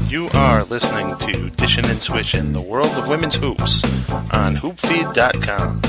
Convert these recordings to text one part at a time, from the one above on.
You are listening to Dishin' and Swishin', the world of women's hoops, on hoopfeed.com.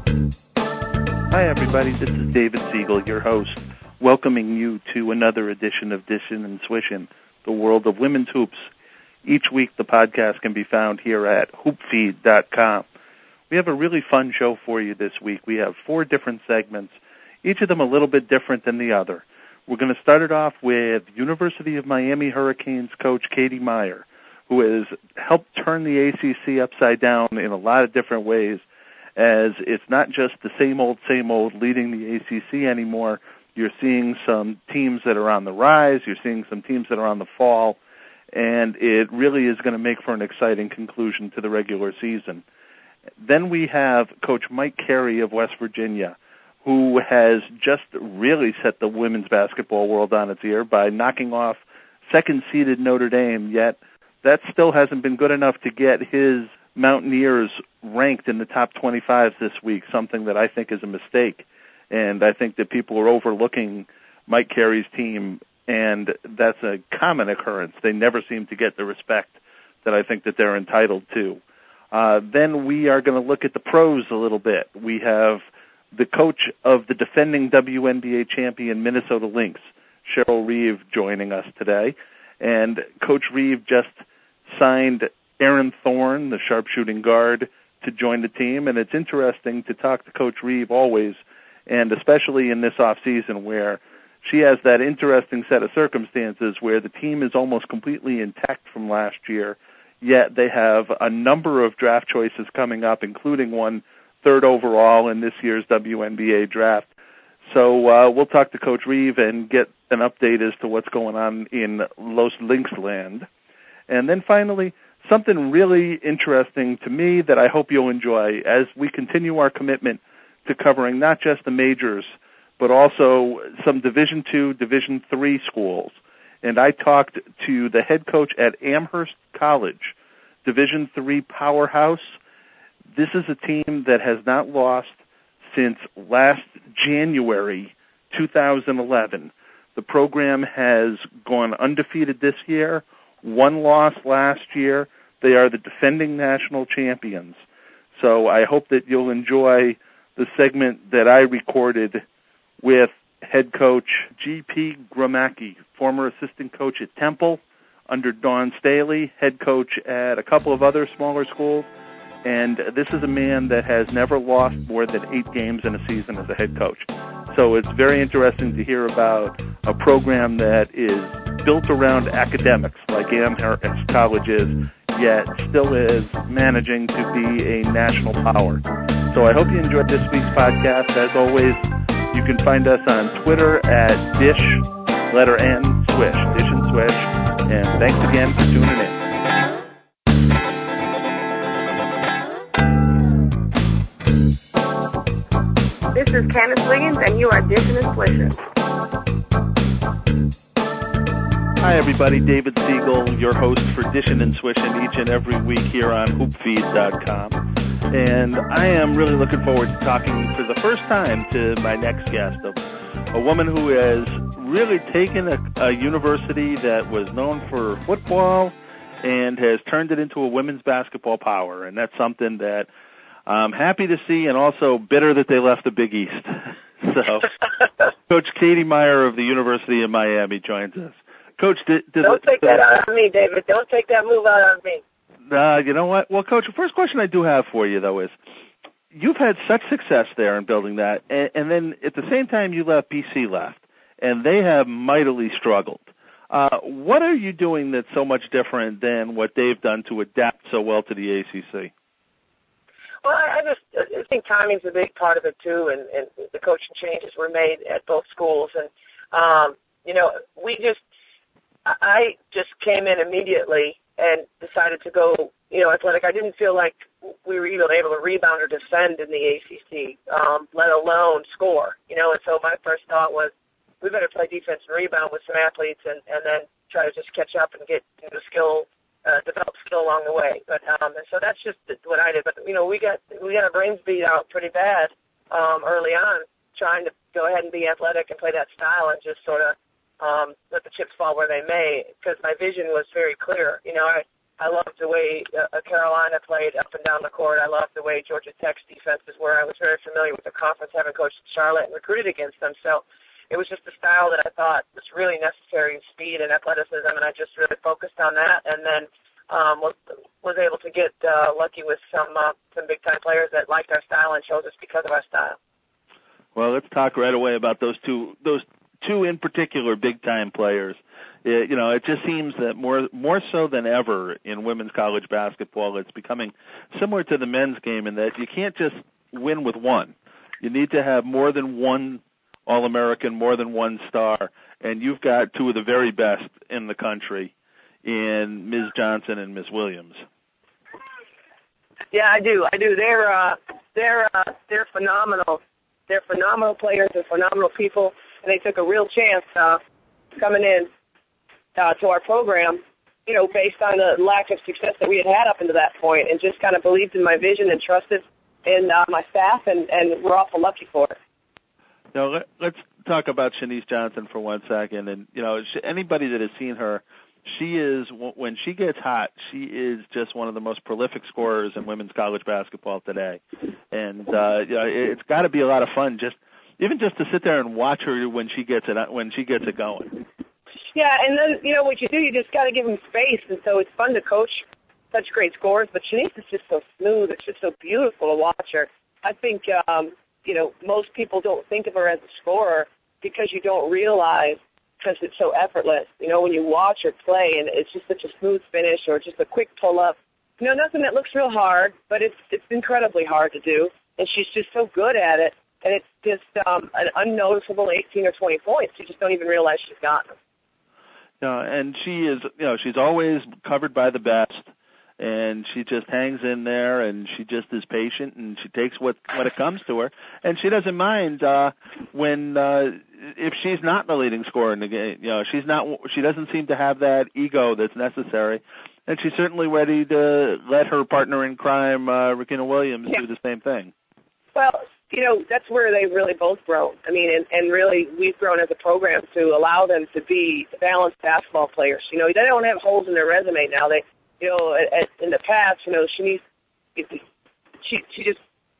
Hi everybody, this is David Siegel, your host, welcoming you to another edition of Dishin' and Swishin', the world of women's hoops. Each week the podcast can be found here at hoopfeed.com. We have a really fun show for you this week. We have 4 different segments, each of them a little bit different than the other. We're going to start it off with University of Miami Hurricanes coach Katie Meier, who has helped turn the ACC upside down in a lot of different ways, as it's not just the same old leading the ACC anymore. You're seeing some teams that are on the rise. You're seeing some teams that are on the fall, and it really is going to make for an exciting conclusion to the regular season. Then we have Coach Mike Carey of West Virginia, who has just really set the women's basketball world on its ear by knocking off second-seeded Notre Dame, yet that still hasn't been good enough to get his Mountaineers ranked in the top 25 this week, something that I think is a mistake. And I think that people are overlooking Mike Carey's team, and that's a common occurrence. They never seem to get the respect that I think that they're entitled to. Then we are going to look at the pros a little bit. We have the coach of the defending WNBA champion Minnesota Lynx, Cheryl Reeve, joining us today. And Coach Reeve just signed Aaron Thorne, the sharpshooting guard, to join the team. And it's interesting to talk to Coach Reeve always, and especially in this offseason where she has that interesting set of circumstances where the team is almost completely intact from last year, yet they have a number of draft choices coming up, including one third overall in this year's WNBA draft. So we'll talk to Coach Reeve and get an update as to what's going on in Los Lynx land. And then finally, something really interesting to me that I hope you'll enjoy as we continue our commitment to covering not just the majors, but also some Division II, Division III schools. And I talked to the head coach at Amherst College, Division III powerhouse. This is a team that has not lost since last January 2011. The program has gone undefeated this year, 1 loss last year. They are the defending national champions. So I hope that you'll enjoy the segment that I recorded with head coach G.P. Gromacki, former assistant coach at Temple under Dawn Staley, head coach at a couple of other smaller schools. And this is a man that has never lost more than 8 games in a season as a head coach. So it's very interesting to hear about a program that is built around academics like Amherst College is, yet still is managing to be a national power. So I hope you enjoyed this week's podcast. As always, you can find us on Twitter at Dish, letter N, Swish, Dish and Swish. And thanks again for tuning in. This is Candace Wiggins, and you are Dishin' and Swishin'. Hi, everybody. David Siegel, your host for Dishin' and Swishin' each and every week here on hoopfeed.com. And I am really looking forward to talking for the first time to my next guest, a woman who has really taken a university that was known for football and has turned it into a women's basketball power. And that's something that I'm happy to see, and also bitter that they left the Big East. So, Coach Katie Meier of the University of Miami joins us. Coach, don't take that out on me, David. Don't take that move out on me. You know what? Well, Coach, the first question I do have for you, though, is you've had such success there in building that, and then at the same time you left, BC left, and they have mightily struggled. What are you doing that's so much different than what they've done to adapt so well to the ACC? Well, I think timing's a big part of it, too, and the coaching changes were made at both schools. And, I just came in immediately and decided to go, athletic. I didn't feel like we were even able to rebound or defend in the ACC, let alone score, And so my first thought was, we better play defense and rebound with some athletes and then try to just catch up and get the skill, develop skill along the way. But and so that's just what I did. But we got our brains beat out pretty bad early on, trying to go ahead and be athletic and play that style, and just sort of let the chips fall where they may, because my vision was very clear. I loved the way Carolina played up and down the court. I loved the way Georgia Tech's defenses were. I was very familiar with the conference, having coached Charlotte and recruited against them. So it was just a style that I thought was really necessary in speed and athleticism, and I just really focused on that. And then was able to get lucky with some big-time players that liked our style and chose us because of our style. Well, let's talk right away about those two in particular big-time players. It just seems that more so than ever in women's college basketball, it's becoming similar to the men's game in that you can't just win with one. You need to have more than one All-American, more than one star, and you've got two of the very best in the country in Ms. Johnson and Ms. Williams. Yeah, I do. They're phenomenal. They're phenomenal players. They're phenomenal people, and they took a real chance coming in to our program, based on the lack of success that we had up until that point, and just kind of believed in my vision and trusted in my staff, and we're awful lucky for it. Now, let's talk about Shanice Johnson for 1 second. And, anybody that has seen her, she is, when she gets hot, she is just one of the most prolific scorers in women's college basketball today. And it's got to be a lot of fun even just to sit there and watch her when she gets it going. Yeah, and then, what you do, you just got to give them space. And so it's fun to coach such great scores. But Shanice is just so smooth. It's just so beautiful to watch her. I think, most people don't think of her as a scorer because you don't realize, because it's so effortless. When you watch her play and it's just such a smooth finish or just a quick pull-up, nothing that looks real hard, but it's incredibly hard to do. And she's just so good at it. And it's just an unnoticeable 18 or 20 points. You just don't even realize she's got them. And she is, she's always covered by the best, and she just hangs in there, and she just is patient, and she takes what it comes to her, and she doesn't mind when if she's not the leading scorer in the game. She doesn't seem to have that ego that's necessary, and she's certainly ready to let her partner in crime, Riquna Williams, do the same thing. Well, that's where they've really both grown. I mean, and really we've grown as a program to allow them to be balanced basketball players. They don't have holes in their resume now. They, in the past, Shanice, she just,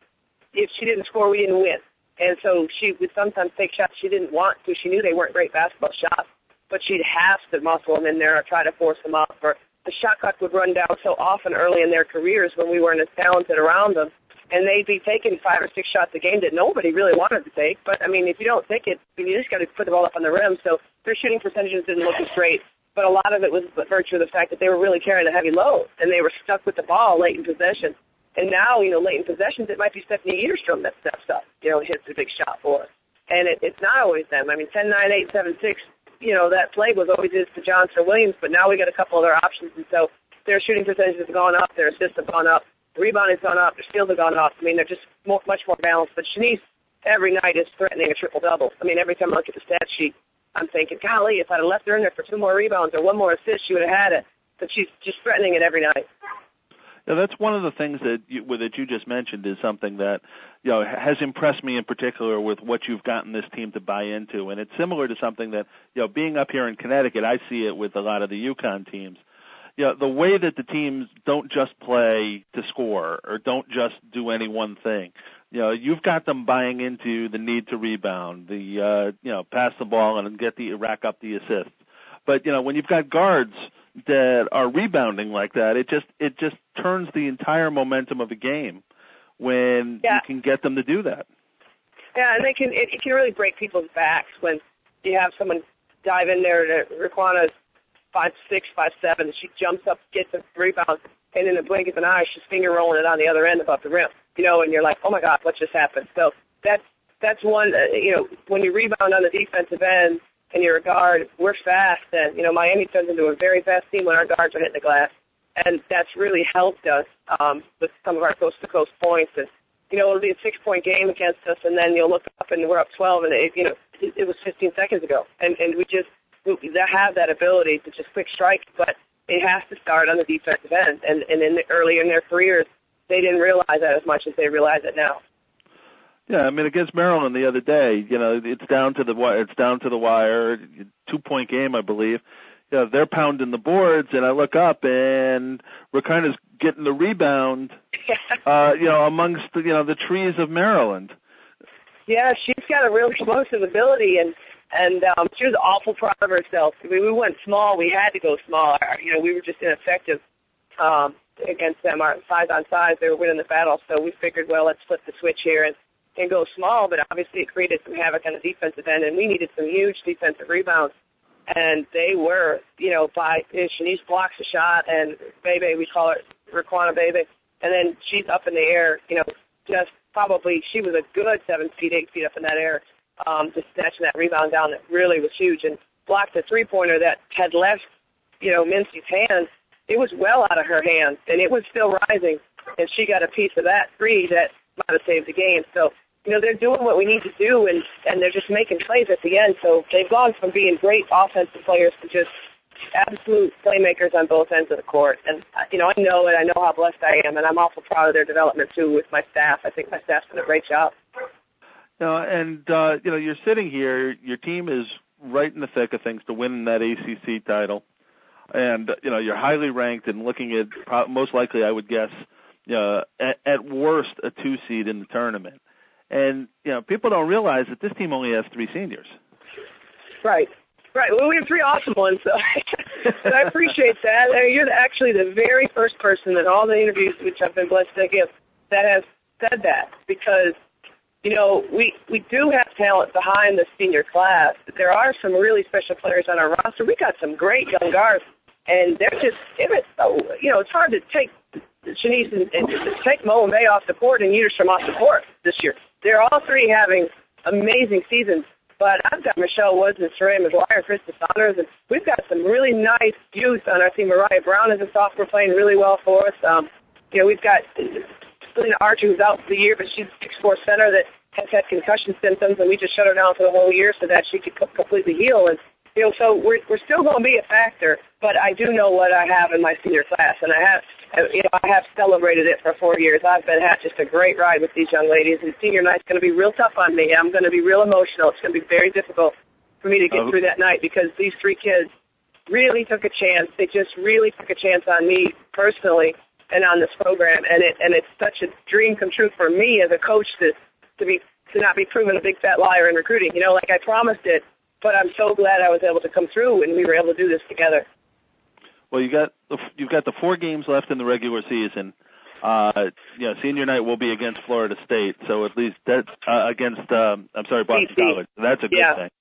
if she didn't score, we didn't win. And so she would sometimes take shots she didn't want to. She knew they weren't great basketball shots, but she'd have to muscle them in there or try to force them up. Or the shot clock would run down so often early in their careers when we weren't as talented around them. And they'd be taking 5 or 6 shots a game that nobody really wanted to take. But, I mean, if you don't take it, you just got to put the ball up on the rim. So their shooting percentages didn't look as great. But a lot of it was by virtue of the fact that they were really carrying a heavy load, and they were stuck with the ball late in possession. And now, late in possessions, it might be Stephanie Eaterstrom that steps up, hits a big shot for us. And it's not always them. I mean, 10, 9, 8, 7, 6, that play was always to Johnson or Williams, but now we got a couple other options. And so their shooting percentages have gone up, their assists have gone up, the rebounding has gone up, their steals have gone up. I mean, they're just much more balanced. But Shanice, every night, is threatening a triple-double. I mean, every time I look at the stat sheet, I'm thinking, golly, if I'd have left her in there for 2 more rebounds or 1 more assist, she would have had it. But she's just threatening it every night. Now, that's one of the things that you just mentioned is something that has impressed me in particular with what you've gotten this team to buy into, and it's similar to something that being up here in Connecticut, I see it with a lot of the UConn teams. The way that the teams don't just play to score or don't just do any one thing. You've got them buying into the need to rebound, the pass the ball and rack up the assists. But when you've got guards that are rebounding like that, it just turns the entire momentum of a game when you can get them to do that. Yeah, and it can really break people's backs when you have someone dive in there to Riquana's 5'6", 5'7", and she jumps up, gets a rebound, and in the blink of an eye, she's finger rolling it on the other end above the rim. And you're like, oh my God, what just happened? So that's one. When you rebound on the defensive end and you're a guard, we're fast, and Miami turns into a very fast team when our guards are hitting the glass, and that's really helped us with some of our coast-to-coast points. And it'll be a 6-point game against us, and then you'll look up and we're up 12, and it was 15 seconds ago, and we have that ability to just quick strike, but it has to start on the defensive end. And early in their careers, they didn't realize that as much as they realize it now. Yeah, I mean, against Maryland the other day, it's down to the wire, 2-point game, I believe. They're pounding the boards, and I look up, and we're kind of getting the rebound, amongst the trees of Maryland. Yeah, she's got a real explosive ability, and she was awful proud of herself. I mean, we went small. We had to go small. We were just ineffective against them. Our size on size, they were winning the battle, so we figured, well, let's flip the switch here and go small, but obviously it created some havoc on the defensive end, and we needed some huge defensive rebounds. And they were, Shanice blocks a shot, and Bebe, we call her Raquana Bebe, and then she's up in the air, just probably, she was a good 7 feet, 8 feet up in that air, just snatching that rebound down that really was huge, and blocked a three-pointer that had left, Mincy's hands. It was well out of her hands, and it was still rising, and she got a piece of that three that might have saved the game. So, they're doing what we need to do, and they're just making plays at the end. So they've gone from being great offensive players to just absolute playmakers on both ends of the court. And, I know it. I know how blessed I am, and I'm awful proud of their development, too, with my staff. I think my staff's done a great job. You're sitting here. Your team is right in the thick of things to win that ACC title. And, you're highly ranked and looking at most likely, I would guess, at worst, a 2 seed in the tournament. And, people don't realize that this team only has 3 seniors. Right. Well, we have 3 awesome ones, so and I appreciate that. You're actually the very first person in all the interviews which I've been blessed to give that has said that, because, we do have talent behind the senior class. There are some really special players on our roster. We got some great young guards, and they're just, it's hard to take Shanice and take Mo and May off the court and Uterstrom off the court this year. They're all 3 having amazing seasons, but I've got Michelle Woods and Soraya McGuire, Krista Saunders, and we've got some really nice youth on our team. Mariah Brown is a sophomore playing really well for us. We've got Selena Archer, who's out for the year, but she's a 6'4" center that has had concussion symptoms, and we just shut her down for the whole year so that she could completely heal. And so we're still going to be a factor, but I do know what I have in my senior class, and I have celebrated it for 4 years. I've had just a great ride with these young ladies, and senior night's going to be real tough on me. I'm going to be real emotional. It's going to be very difficult for me to get through that night, because these 3 kids really took a chance. They just really took a chance on me personally and on this program, and it's such a dream come true for me as a coach to not be proven a big fat liar in recruiting. Like I promised it. But I'm so glad I was able to come through and we were able to do this together. Well, you've got the 4 games left in the regular season. Senior night will be against Florida State, so at least that against Boston College. That's a good thing.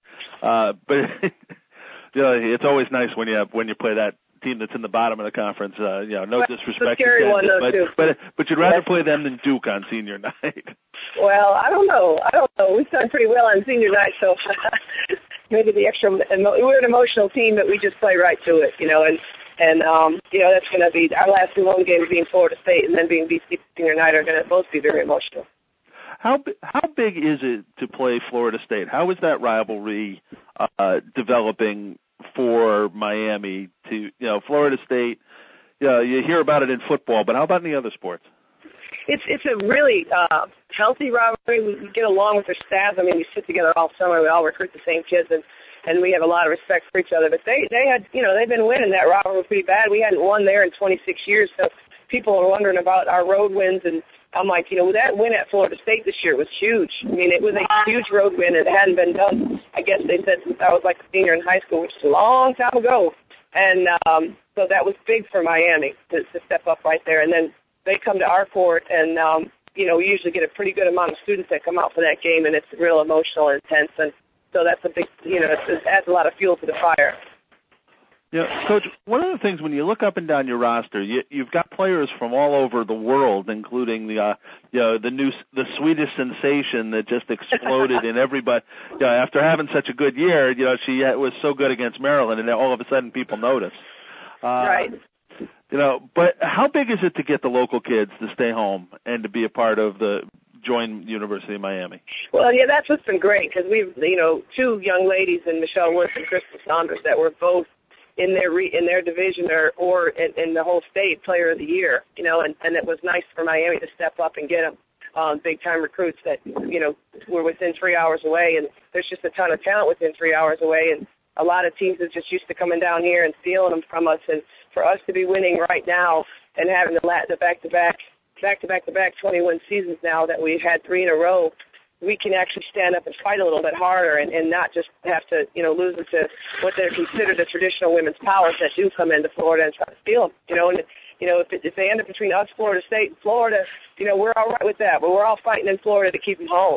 But it's always nice when you play that team that's in the bottom of the conference. No disrespect to Kansas, but you'd rather play them than Duke on senior night. Well, I don't know. We've done pretty well on senior night, so maybe the extra. We're an emotional team, but we just play right to it, and that's going to be our last 2 home games, being Florida State and then being BC senior night, are going to both be very emotional. How big is it to play Florida State? How is that rivalry developing for Miami? To Florida State, you hear about it in football, but how about in the other sports? It's a really healthy rivalry. We get along with their staff. I mean, we sit together all summer. We all recruit the same kids, and we have a lot of respect for each other. But they had, they've been winning that rivalry pretty bad. We hadn't won there in 26 years, so people are wondering about our road wins. And I'm like, that win at Florida State this year was huge. I mean, it was a huge road win. It hadn't been done, I guess they said, since I was like a senior in high school, which is a long time ago. And so that was big for Miami to step up right there. And then they come to our court, and, we usually get a pretty good amount of students that come out for that game, and it's real emotional and intense. And so that's a big, it adds a lot of fuel to the fire. Yeah, Coach, one of the things when you look up and down your roster, you've got players from all over the world, including the Swedish sensation that just exploded in everybody. After having such a good year, she was so good against Maryland, and all of a sudden people notice. Right. But how big is it to get the local kids to stay home and to be a part of join University of Miami? Well, yeah, that's what's been great, because we've, 2 young ladies in Michelle Woods and Krista Saunders that were both in their division or in the whole state player of the year, and it was nice for Miami to step up and get them. big-time recruits that, were within 3 hours away, and there's just a ton of talent within 3 hours away, and a lot of teams are just used to coming down here and stealing them from us, and for us to be winning right now and having the back-to-back 20-win seasons now that we've had 3 in a row, we can actually stand up and fight a little bit harder and not just have to, lose it to what they're considered the traditional women's powers that do come into Florida and try to steal them, if they end up between us, Florida State, and Florida, we're all right with that, but we're all fighting in Florida to keep them home.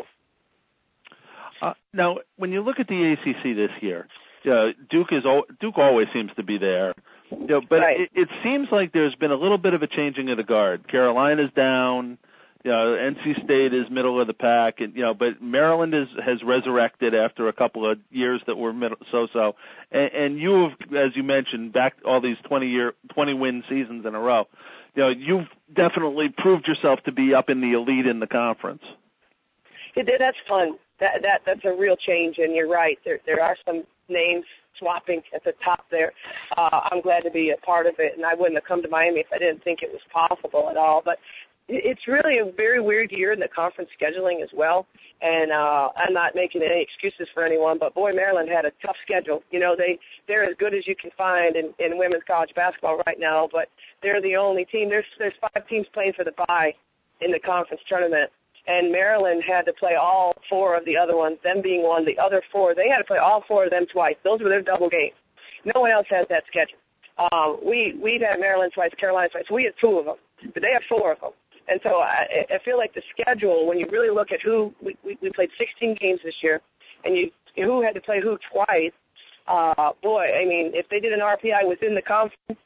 Now, when you look at the ACC this year, Duke always seems to be there, but right. it seems like there's been a little bit of a changing of the guard. Carolina's down. NC State is middle of the pack, and but Maryland has resurrected after a couple of years that were so-so. And you have, as you mentioned, back all these 20-win seasons in a row. You've definitely proved yourself to be up in the elite in the conference. That's fun. That's a real change, and you're right. There are some names swapping at the top there. I'm glad to be a part of it, and I wouldn't have come to Miami if I didn't think it was possible at all. But it's really a very weird year in the conference scheduling as well, and I'm not making any excuses for anyone, but boy, Maryland had a tough schedule. They're as good as you can find in women's college basketball right now, but they're the only team. There's 5 teams playing for the bye in the conference tournament, and Maryland had to play all 4 of the other ones, them being one. The other 4, they had to play all 4 of them twice. Those were their double games. No one else has that schedule. We'd had Maryland twice, Carolina twice. We had 2 of them, but they have 4 of them. And so I feel like the schedule, when you really look at who we played 16 games this year, and who had to play who twice, boy, I mean, if they did an RPI within the conference,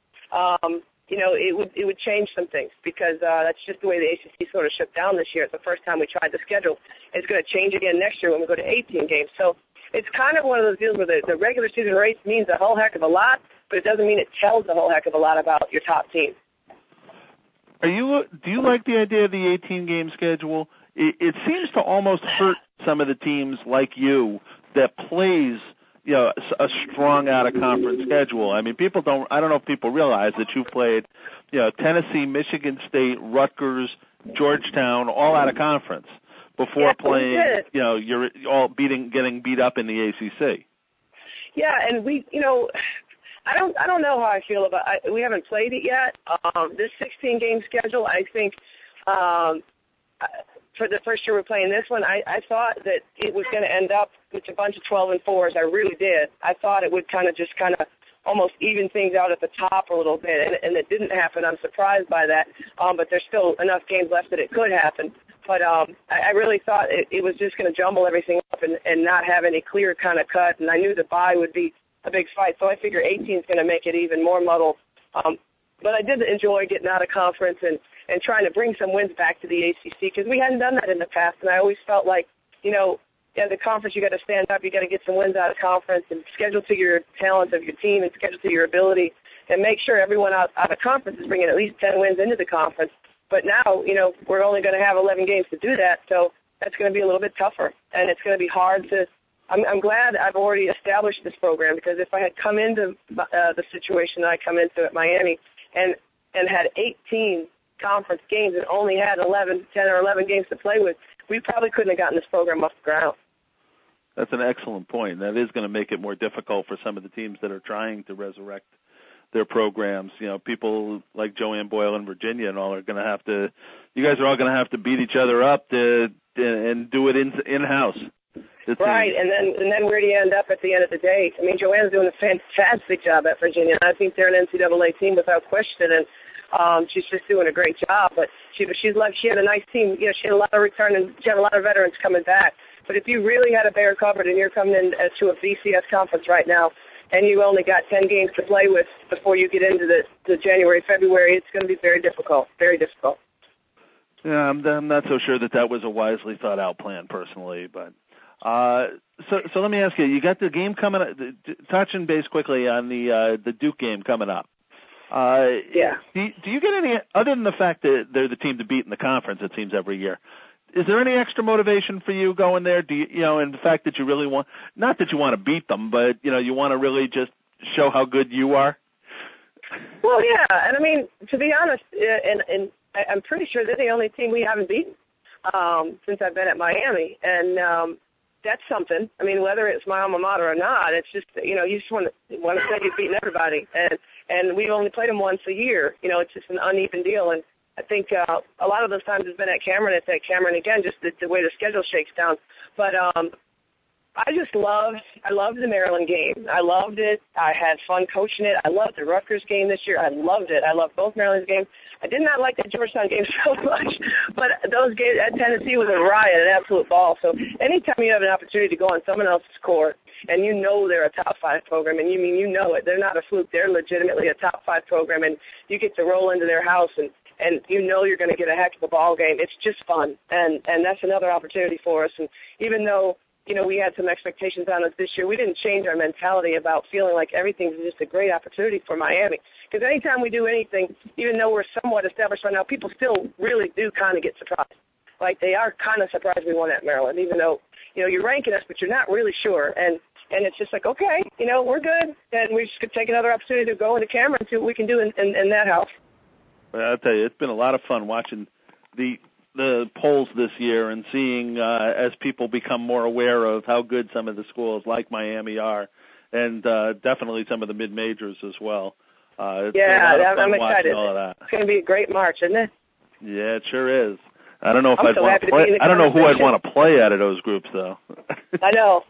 it would change some things because that's just the way the ACC sort of shut down this year. It's the first time we tried the schedule. It's going to change again next year when we go to 18 games. So it's kind of one of those deals where the regular season race means a whole heck of a lot, but it doesn't mean it tells a whole heck of a lot about your top team. Do you like the idea of the 18-game schedule? It seems to almost hurt some of the teams like you that plays, a strong out-of-conference schedule. I mean, I don't know if people realize that you played, Tennessee, Michigan State, Rutgers, Georgetown, all out of conference before playing, you're all getting beat up in the ACC. Yeah, and I don't know how I feel about it. We haven't played it yet. This 16-game schedule, I think, for the first year we're playing this one, I thought that it was going to end up with a bunch of 12-4s. I really did. I thought it would kind of almost even things out at the top a little bit, and it didn't happen. I'm surprised by that, but there's still enough games left that it could happen. But I really thought it was just going to jumble everything up and not have any clear kind of cut, and I knew the bye would be a big fight, so I figure 18 is going to make it even more muddled. But I did enjoy getting out of conference and trying to bring some wins back to the ACC because we hadn't done that in the past, and I always felt like, the conference you got to stand up, you got to get some wins out of conference and schedule to your talent of your team and schedule to your ability and make sure everyone out of conference is bringing at least 10 wins into the conference. But now, we're only going to have 11 games to do that, so that's going to be a little bit tougher, and it's going to be hard to I'm glad I've already established this program because if I had come into the situation that I come into at Miami and had 18 conference games and only had 10 or 11 games to play with, we probably couldn't have gotten this program off the ground. That's an excellent point. That is going to make it more difficult for some of the teams that are trying to resurrect their programs. People like Joanne Boyle in Virginia and all are going to have to – you guys are all going to have to beat each other up and do it in-house. Right, and then where do you end up at the end of the day? I mean, Joanne's doing a fantastic job at Virginia. I think they're an NCAA team without question, and she's just doing a great job. But she's like she had a nice team. She had a lot of return and she had a lot of veterans coming back. But if you really had a bear covered and you're coming in to a BCS conference right now, and you only got 10 games to play with before you get into the January, February, it's going to be very difficult. Very difficult. Yeah, I'm not so sure that was a wisely thought out plan personally, but. So let me ask you, you got the game coming up, touching base quickly on the Duke game coming up. Yeah. Do you get any, other than the fact that they're the team to beat in the conference, it seems, every year, is there any extra motivation for you going there? Do you, and the fact that you really want, not that you want to beat them, but, you want to really just show how good you are? Well, yeah, and I mean, to be honest, and I'm pretty sure they're the only team we haven't beaten. since I've been at Miami. And that's something. I mean, whether it's my alma mater or not, it's just, you just want to say you've beaten everybody. And we've only played them once a year. It's just an uneven deal. And I think a lot of those times it's been at Cameron. It's at Cameron again, just the way the schedule shakes down. But I loved the Maryland game. I loved it. I had fun coaching it. I loved the Rutgers game this year. I loved it. I loved both Maryland's games. I did not like the Georgetown game so much, but those games at Tennessee was a riot, an absolute ball. So anytime you have an opportunity to go on someone else's court and they're a top 5 program, and you know it, they're not a fluke. They're legitimately a top 5 program, and you get to roll into their house and you're going to get a heck of a ball game. It's just fun, and that's another opportunity for us. And even though we had some expectations on us this year, we didn't change our mentality about feeling like everything's just a great opportunity for Miami. Because anytime we do anything, even though we're somewhat established right now, people still really do kind of get surprised. Like, they are kind of surprised we won at Maryland, even though, you're ranking us, but you're not really sure. And it's just like, okay, we're good, and we just could take another opportunity to go into Cameron and see what we can do in that house. Well, I'll tell you, it's been a lot of fun watching the polls this year and seeing as people become more aware of how good some of the schools like Miami are, and definitely some of the mid-majors as well. I'm excited. All of that. It's going to be a great March, isn't it? Yeah, it sure is. I don't know if I'd want to play. I don't know who I'd want to play out of those groups, though. I know.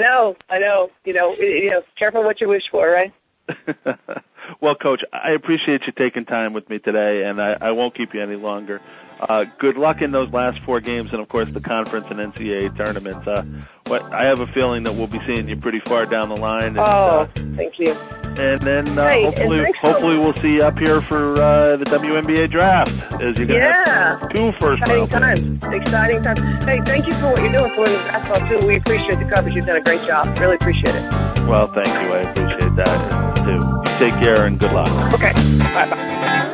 Careful what you wish for, right? Well, Coach, I appreciate you taking time with me today, and I won't keep you any longer. Good luck in those last 4 games and, of course, the conference and NCAA tournaments. I have a feeling that we'll be seeing you pretty far down the line. And, thank you. And then hopefully we'll see you up here for the WNBA draft, as you're going to have 2 first-round picks. Exciting times. Hey, thank you for what you're doing for women's basketball, too. We appreciate the coverage. You've done a great job. Really appreciate it. Well, thank you. I appreciate that, too. You take care and good luck. Okay. Bye-bye.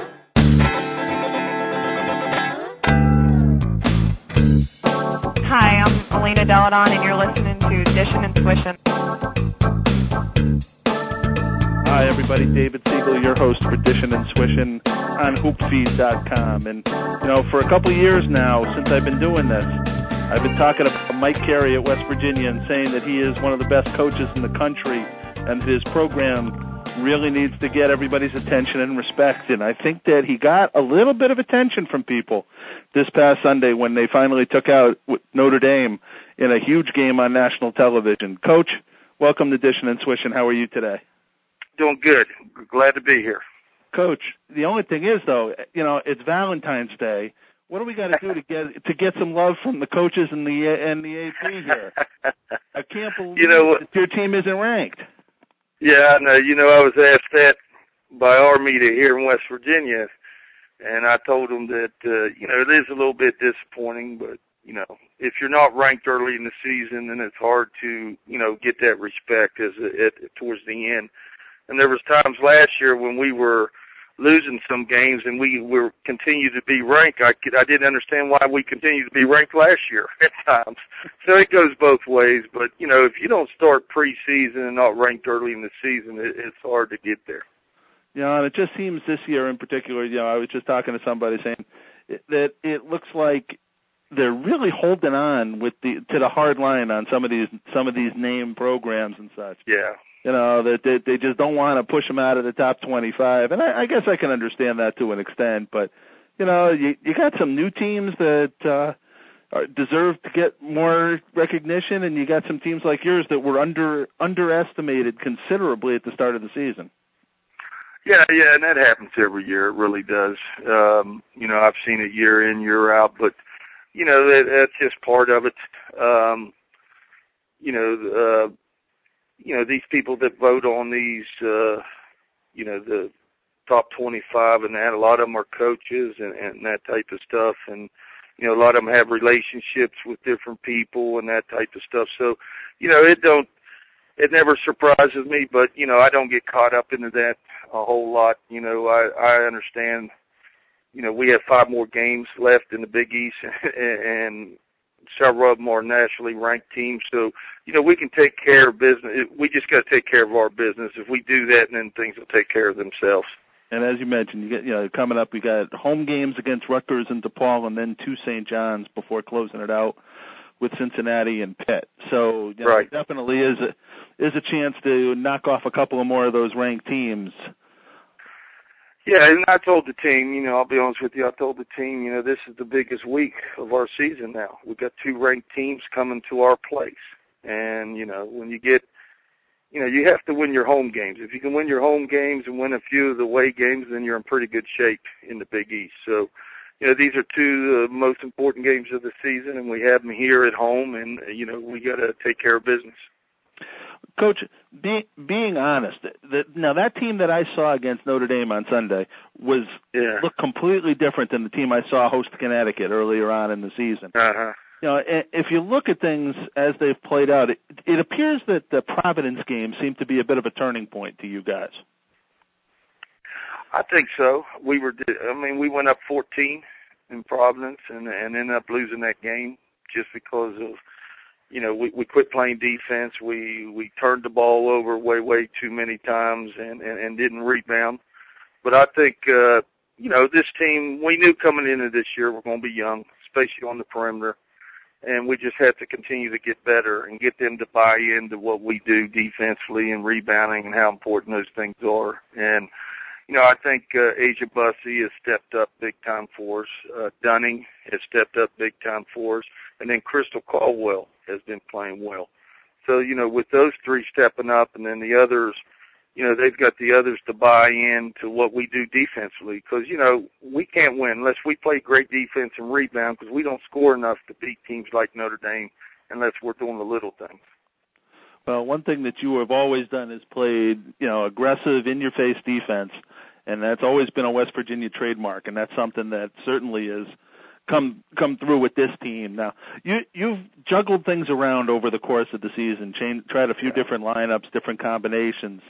Hi, I'm Elena Deladon, and you're listening to Dishin' and Swishin'. Hi, everybody. David Siegel, your host for Dishin' and Swishin' on hoopfeed.com. And, for a couple of years now, since I've been doing this, I've been talking about Mike Carey at West Virginia and saying that he is one of the best coaches in the country, and his program really needs to get everybody's attention and respect. And I think that he got a little bit of attention from people this past Sunday when they finally took out Notre Dame in a huge game on national television. Coach, welcome to Dishin' and Swishin'. How are you today? Doing good. Glad to be here. Coach, the only thing is, though, it's Valentine's Day. What do we got to do to get some love from the coaches and the AP here? I can't believe that your team isn't ranked. Yeah, I know. I was asked that by our media here in West Virginia, and I told them that, it is a little bit disappointing, but, if you're not ranked early in the season, then it's hard to, get that respect towards the end. And there was times last year when we were losing some games and we were continued to be ranked. I didn't understand why we continued to be ranked last year at times. So it goes both ways. But, if you don't start preseason and not ranked early in the season, it's hard to get there. And it just seems this year in particular, I was just talking to somebody saying that it looks like they're really holding on to the hard line on some of these name programs and such. Yeah. That they just don't want to push them out of the top 25. And I guess I can understand that to an extent. But, you got some new teams that deserve to get more recognition, and you got some teams like yours that were underestimated considerably at the start of the season. Yeah, and that happens every year. It really does. I've seen it year in, year out. But, that's just part of it. These people that vote on these, the top 25 and that, a lot of them are coaches and that type of stuff. And, a lot of them have relationships with different people and that type of stuff. So, it never surprises me, but, I don't get caught up into that a whole lot. I understand, we have 5 more games left in the Big East and several of them are nationally ranked teams. So, we can take care of business. We just got to take care of our business. If we do that, then things will take care of themselves. And as you mentioned, coming up, we got home games against Rutgers and DePaul, and then 2 St. John's before closing it out with Cincinnati and Pitt. So right. It definitely is a chance to knock off a couple of more of those ranked teams. Yeah, and I told the team, I'll be honest with you, I told the team, this is the biggest week of our season now. We've got 2 ranked teams coming to our place. And, when you get, you have to win your home games. If you can win your home games and win a few of the away games, then you're in pretty good shape in the Big East. So, these are 2 most important games of the season, and we have them here at home, and, we got to take care of business. Coach, being honest, that team that I saw against Notre Dame on Sunday looked completely different than the team I saw host Connecticut earlier on in the season. Uh-huh. If you look at things as they've played out, it appears that the Providence game seemed to be a bit of a turning point to you guys. I think so. We went up 14 in Providence and ended up losing that game just because of, we quit playing defense. We turned the ball over way too many times and didn't rebound. But I think, this team, we knew coming into this year we're going to be young, especially on the perimeter. And we just have to continue to get better and get them to buy into what we do defensively and rebounding and how important those things are. And, I think Asia Bussey has stepped up big time for us. Dunning has stepped up big time for us. And then Crystal Caldwell has been playing well. So, with those 3 stepping up and then the others, they've got the others to buy in to what we do defensively because, we can't win unless we play great defense and rebound because we don't score enough to beat teams like Notre Dame unless we're doing the little things. Well, one thing that you have always done is played, aggressive, in-your-face defense, and that's always been a West Virginia trademark, and that's something that certainly has come through with this team. Now, you've juggled things around over the course of the season, tried a few different lineups, different combinations.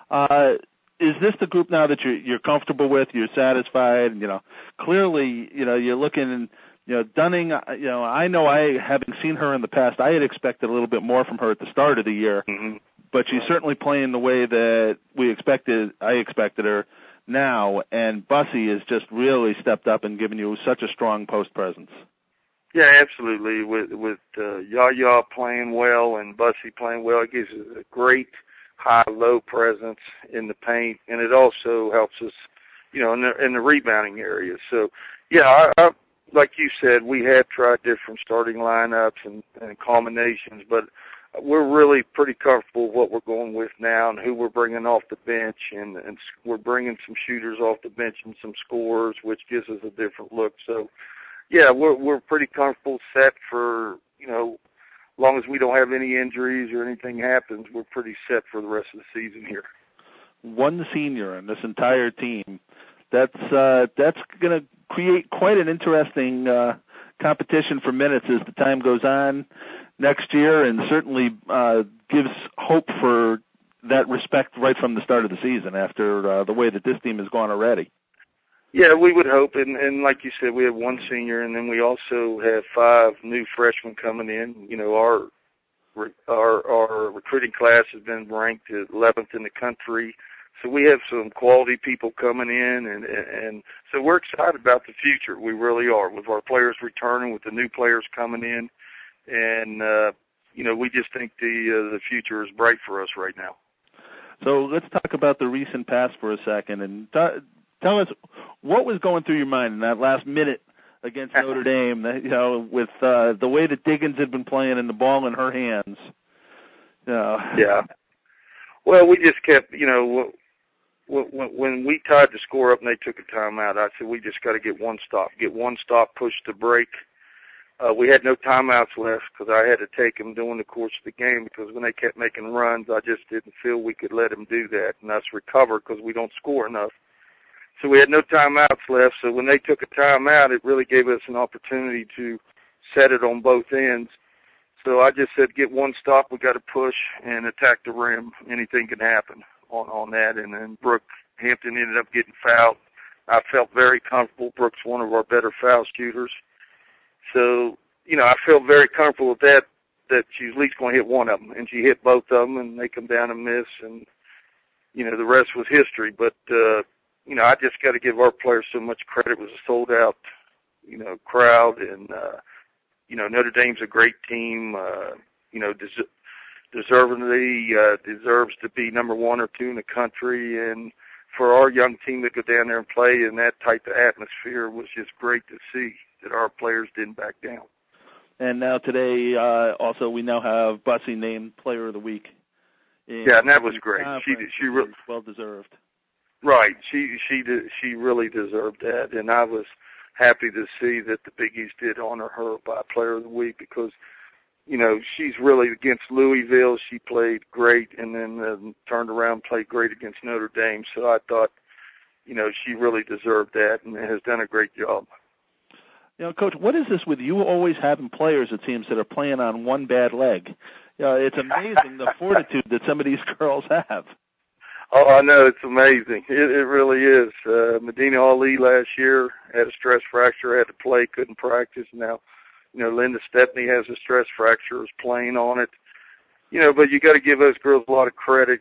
Is this the group now that you're comfortable with, you're satisfied? Clearly, you're looking, Dunning, I know having seen her in the past, I had expected a little bit more from her at the start of the year, but she's certainly playing the way that I expected her now, and Bussey has just really stepped up and given you such a strong post presence. Yeah, absolutely. With Yaya playing well and Bussey playing well, it gives us a great high-low presence in the paint, and it also helps us, in the rebounding area. So, yeah, I like you said, we have tried different starting lineups and combinations, but we're really pretty comfortable with what we're going with now and who we're bringing off the bench, and we're bringing some shooters off the bench and some scorers, which gives us a different look. So, yeah, we're pretty comfortable, set for, as long as we don't have any injuries or anything happens, we're pretty set for the rest of the season here. One senior in this entire team. That's going to create quite an interesting competition for minutes as the time goes on next year, and certainly gives hope for that respect right from the start of the season after the way that this team has gone already. Yeah, we would hope, and like you said, we have 1 senior, and then we also have 5 new freshmen coming in. Our recruiting class has been ranked 11th in the country, so we have some quality people coming in, and so we're excited about the future. We really are, with our players returning, with the new players coming in, and we just think the future is bright for us right now. So let's talk about the recent pass for a second, and tell us what was going through your mind in that last minute against Notre Dame, with the way that Diggins had been playing and the ball in her hands. Yeah. Well, we just kept, when we tied the score up and they took a timeout, I said we just got to get one stop, push the break. We had no timeouts left because I had to take them during the course of the game because when they kept making runs, I just didn't feel we could let them do that and us recover because we don't score enough. So we had no timeouts left. So when they took a timeout, it really gave us an opportunity to set it on both ends. So I just said, get one stop, we got to push and attack the rim. Anything can happen on that. And then Brooke Hampton ended up getting fouled. I felt very comfortable. Brooke's one of our better foul shooters. So, I feel very comfortable with that she's at least going to hit one of them. And she hit both of them, and they come down and miss. And, the rest was history. But, I just got to give our players so much credit. It was a sold-out, crowd, and, Notre Dame's a great team, deservingly deserves to be number 1 or 2 in the country, and for our young team to go down there and play in that type of atmosphere was just great to see that our players didn't back down. And now today, also we now have Bussy named Player of the Week. Yeah, and that was great. She really well deserved. Right, she really deserved that, and I was happy to see that the Big East did honor her by Player of the Week because, she's really against Louisville. She played great, and then turned around and played great against Notre Dame. So I thought, she really deserved that and has done a great job. Coach, what is this with you always having players, it seems, that are playing on one bad leg? It's amazing the fortitude that some of these girls have. Oh, I know. It's amazing. It really is. Medina Ali last year had a stress fracture, had to play, couldn't practice. Now, Linda Stepney has a stress fracture, is playing on it. But you got to give those girls a lot of credit.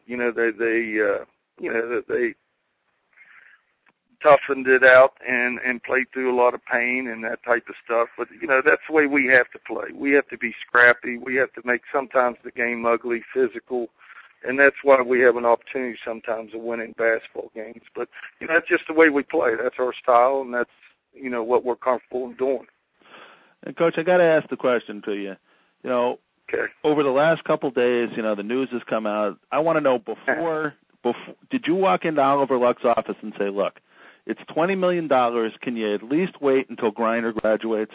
They toughened it out and played through a lot of pain and that type of stuff. But, that's the way we have to play. We have to be scrappy. We have to make sometimes the game ugly, physical. And that's why we have an opportunity sometimes of winning basketball games. But, that's just the way we play. That's our style, and that's, what we're comfortable in doing. And, Coach, I got to ask the question to you. Okay. Over the last couple of days, the news has come out. I want to know before, did you walk into Oliver Luck's office and say, look, it's $20 million. Can you at least wait until Griner graduates?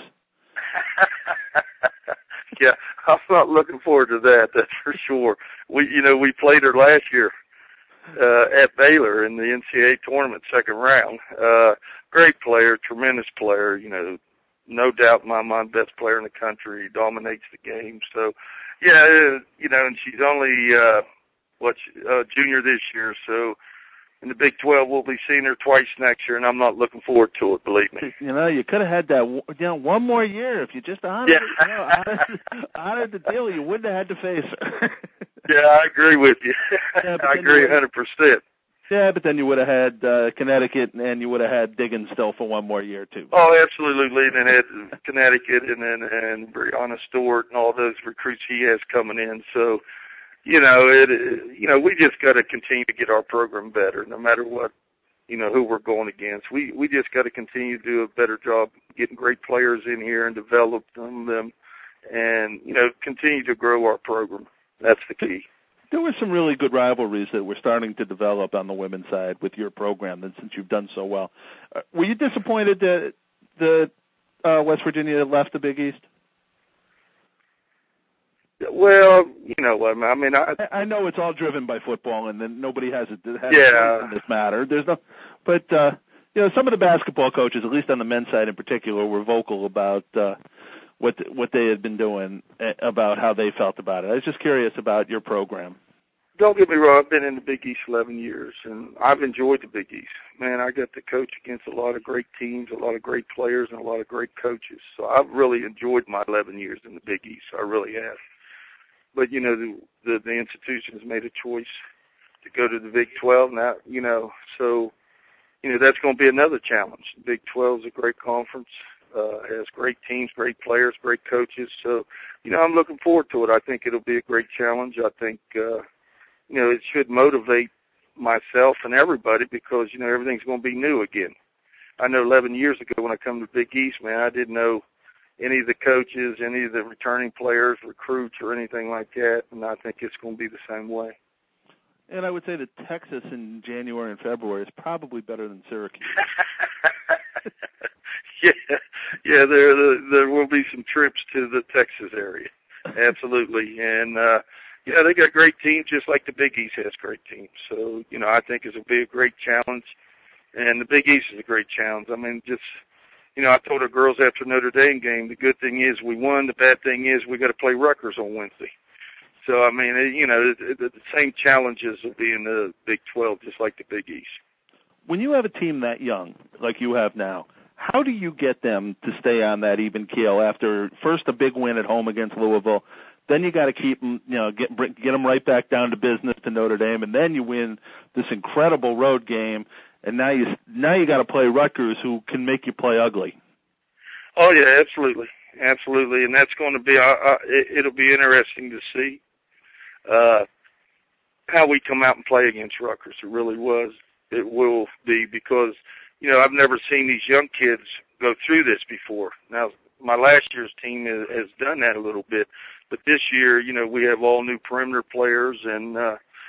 Yeah, I'm not looking forward to that. That's for sure. We played her last year at Baylor in the NCAA tournament, second round. Great player, tremendous player. No doubt in my mind, best player in the country. Dominates the game. So, yeah, and she's only junior this year. So, in the Big 12, we'll be seeing her twice next year, and I'm not looking forward to it, believe me. You could have had that, one more year. If you just honored the deal, you wouldn't have had to face her. Yeah, I agree with you. Yeah, I agree 100%. Yeah, but then you would have had Connecticut, and you would have had Diggins still for one more year, too. Oh, absolutely. And had Connecticut and Brianna Stewart and all those recruits he has coming in. So, we just got to continue to get our program better, no matter what, who we're going against. We just got to continue to do a better job getting great players in here and develop them, and continue to grow our program. That's the key. There were some really good rivalries that were starting to develop on the women's side with your program, since you've done so well. Were you disappointed that West Virginia left the Big East? Well, I mean, I know it's all driven by football, and then nobody has a in this matter. There's no, but some of the basketball coaches, at least on the men's side in particular, were vocal about what they had been doing, about how they felt about it. I was just curious about your program. Don't get me wrong, I've been in the Big East 11 years, and I've enjoyed the Big East. Man, I got to coach against a lot of great teams, a lot of great players, and a lot of great coaches. So I've really enjoyed my 11 years in the Big East. I really have. But, the institution has made a choice to go to the Big 12 now, so, that's going to be another challenge. The Big 12 is a great conference, has great teams, great players, great coaches. So, I'm looking forward to it. I think it'll be a great challenge. I think, it should motivate myself and everybody because, everything's going to be new again. I know 11 years ago when I come to the Big East, man, I didn't know any of the coaches, any of the returning players, recruits, or anything like that, and I think it's going to be the same way. And I would say that Texas in January and February is probably better than Syracuse. Yeah, there will be some trips to the Texas area, absolutely. And, they got great teams just like the Big East has great teams. So, I think it'll be a great challenge, and the Big East is a great challenge. I mean, just – I told our girls after Notre Dame game, the good thing is we won. The bad thing is we got to play Rutgers on Wednesday. So, I mean, the same challenges will be in the Big 12, just like the Big East. When you have a team that young, like you have now, how do you get them to stay on that even keel after first a big win at home against Louisville, then you got to keep them, get them right back down to business to Notre Dame, and then you win this incredible road game. and now you got to play Rutgers, who can make you play ugly. Oh yeah, absolutely, and that's going to be it'll be interesting to see how we come out and play against Rutgers. It will be, because I've never seen these young kids go through this before. Now, my last year's team has done that a little bit, but this year, we have all new perimeter players, and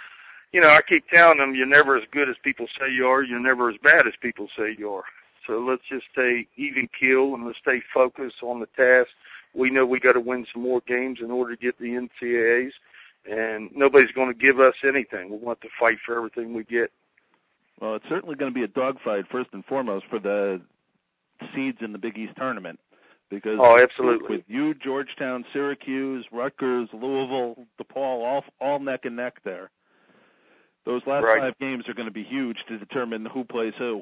I keep telling them, you're never as good as people say you are. You're never as bad as people say you are. So let's just stay even keel, and let's stay focused on the task. We know we got to win some more games in order to get the NCAAs, and nobody's going to give us anything. We want to fight for everything we get. Well, it's certainly going to be a dogfight, first and foremost, for the seeds in the Big East tournament. Because absolutely. With you, Georgetown, Syracuse, Rutgers, Louisville, DePaul, all neck and neck there. Those last 5 games are going to be huge to determine who plays who.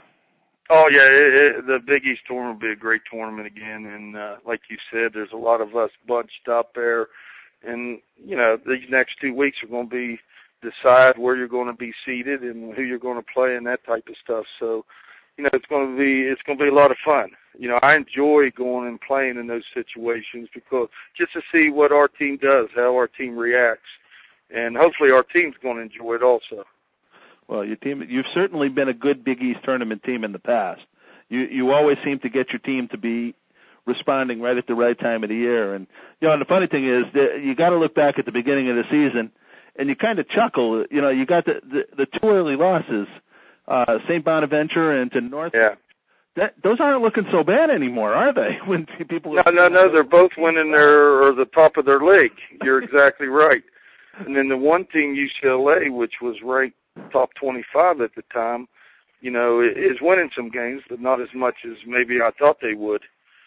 Oh, yeah, the Big East tournament will be a great tournament again. And like you said, there's a lot of us bunched up there. And, these next 2 weeks are going to decide where you're going to be seated and who you're going to play and that type of stuff. So, it's going to be a lot of fun. I enjoy going and playing in those situations, because just to see what our team does, how our team reacts, and hopefully our team's going to enjoy it also. Well, you've certainly been a good Big East tournament team in the past. You always seem to get your team to be responding right at the right time of the year. And and the funny thing is that you got to look back at the beginning of the season, and you kind of chuckle. You got the 2 early losses, St. Bonaventure and to North. Yeah. Those aren't looking so bad anymore, are they? When people No, they're both winning the top of their league. You're exactly right. And then the one team, UCLA, which was ranked top 25 at the time, is winning some games, but not as much as maybe I thought they would.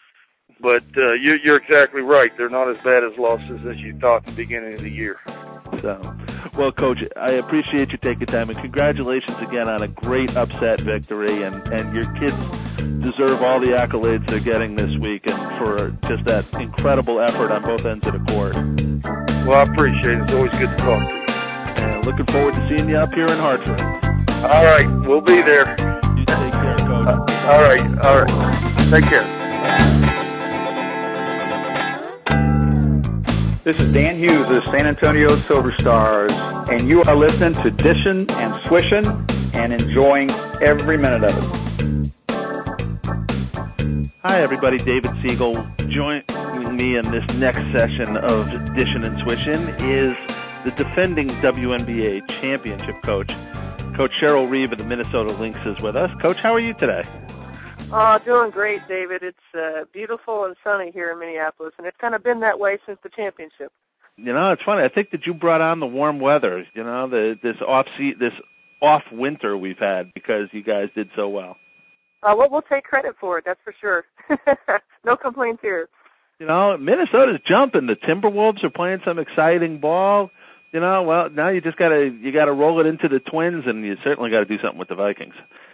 But you're exactly right. They're not as bad as losses as you thought at the beginning of the year. So, well, Coach, I appreciate you taking time, and congratulations again on a great upset victory. And your kids deserve all the accolades they're getting this week, and for just that incredible effort on both ends of the court. Well, I appreciate it. It's always good to talk to you. Looking forward to seeing you up here in Hartford. All right, we'll be there. You take care, Coach. All right. Take care. This is Dan Hughes of San Antonio Silver Stars, and you are listening to Dishin' and Swishin' and enjoying every minute of it. Hi, everybody. David Siegel. Joining me in this next session of Dishin' and Swishin' is the defending WNBA championship coach. Coach Cheryl Reeve of the Minnesota Lynx is with us. Coach, how are you today? Oh, doing great, David. It's beautiful and sunny here in Minneapolis, and it's kind of been that way since the championship. It's funny. I think that you brought on the warm weather, this off winter we've had, because you guys did so well. Well, we'll take credit for it, that's for sure. No complaints here. Minnesota's jumping. The Timberwolves are playing some exciting ball. Well, now you just gotta roll it into the Twins, and you certainly got to do something with the Vikings.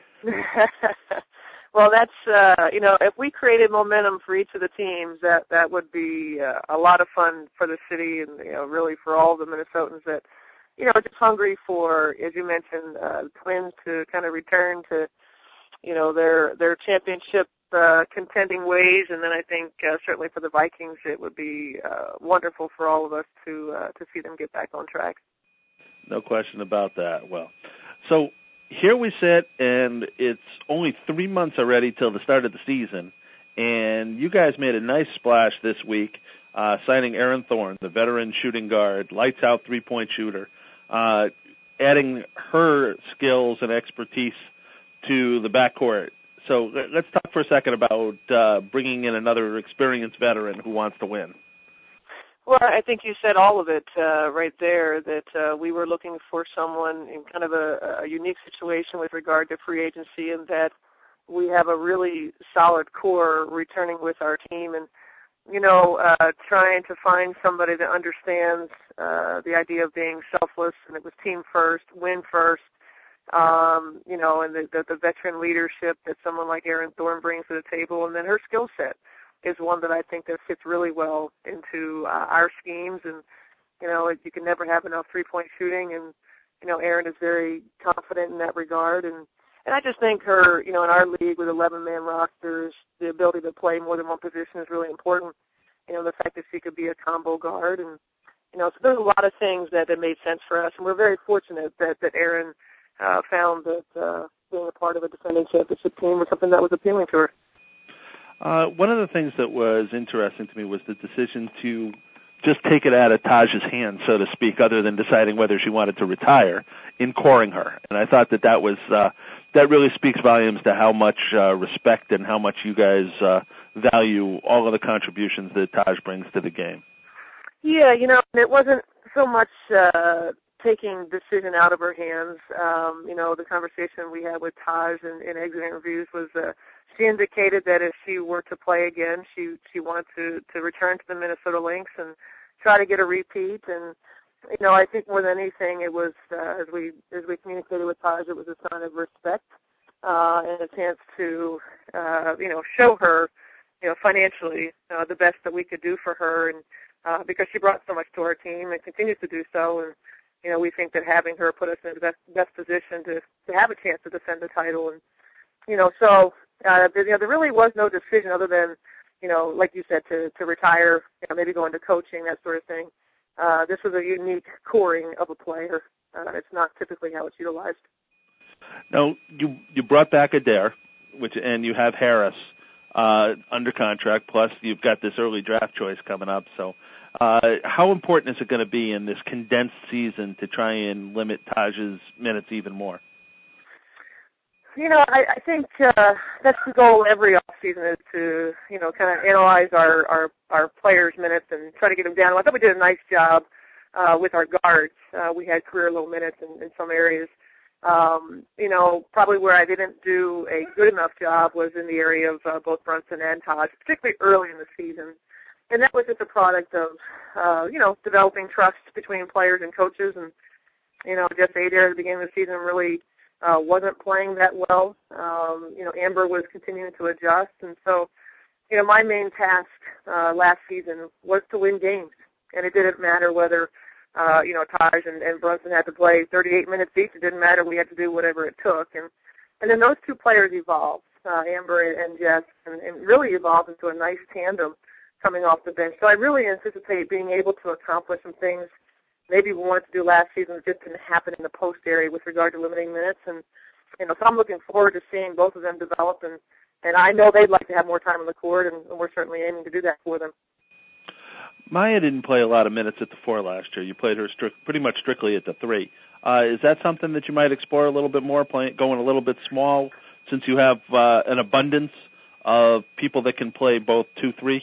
Well, that's if we created momentum for each of the teams, that would be a lot of fun for the city, and really for all the Minnesotans that just hungry for, as you mentioned, Twins to kind of return to their championship contending ways, and then I think certainly for the Vikings it would be wonderful for all of us to see them get back on track. No question about that. Well, so here we sit, and it's only 3 months already till the start of the season, and you guys made a nice splash this week, signing Erin Thorne, the veteran shooting guard, lights-out three-point shooter, adding her skills and expertise to the backcourt. So let's talk for a second about bringing in another experienced veteran who wants to win. Well, I think you said all of it right there, that we were looking for someone in kind of a unique situation with regard to free agency, and that we have a really solid core returning with our team, and, trying to find somebody that understands the idea of being selfless, and it was team first, win first, and the veteran leadership that someone like Erin Thorne brings to the table, and then her skill set is one that I think that fits really well into our schemes. And, you can never have enough three-point shooting, and, Erin is very confident in that regard. And And I just think her, in our league with 11-man rosters, the ability to play more than one position is really important. The fact that she could be a combo guard. And, so there's a lot of things that made sense for us. And we're very fortunate that Erin found that being a part of a defending championship team was something that was appealing to her. One of the things that was interesting to me was the decision to just take it out of Taj's hands, so to speak, other than deciding whether she wanted to retire, in coring her. And I thought that was that really speaks volumes to how much respect and how much you guys value all of the contributions that Taj brings to the game. Yeah, it wasn't so much taking decision out of her hands. The conversation we had with Taj in exit interviews was she indicated that if she were to play again, she wanted to return to the Minnesota Lynx and try to get a repeat. And I think more than anything, it was as we communicated with Taj, it was a sign of respect and a chance to show her financially the best that we could do for her, and because she brought so much to our team and continues to do so. And we think that having her put us in the best position to have a chance to defend the title. And so there really was no decision other than like you said, to retire, maybe go into coaching, that sort of thing. This was a unique coring of a player. It's not typically how it's utilized. Now, you brought back Adair, and you have Harris under contract, plus you've got this early draft choice coming up. So how important is it going to be in this condensed season to try and limit Taj's minutes even more? I think that's the goal every offseason is to, kind of analyze our players' minutes and try to get them down. I thought we did a nice job with our guards. We had career low minutes in some areas. Probably where I didn't do a good enough job was in the area of both Brunson and Taj, particularly early in the season. And that was just a product of, developing trust between players and coaches. And, Jeff Adair at the beginning of the season really wasn't playing that well. Amber was continuing to adjust. And so, my main task last season was to win games. And it didn't matter whether, Taj and Brunson had to play 38 minutes each. It didn't matter. We had to do whatever it took. And then those two players evolved, Amber and Jess, and really evolved into a nice tandem coming off the bench. So I really anticipate being able to accomplish some things maybe we wanted to do last season that just didn't happen in the post area with regard to limiting minutes. And, so I'm looking forward to seeing both of them develop. And I know they'd like to have more time on the court, and we're certainly aiming to do that for them. Maya didn't play a lot of minutes at the 4 last year. You played her pretty much strictly at the 3. Is that something that you might explore a little bit more, going a little bit small, since you have an abundance of people that can play both 2-3?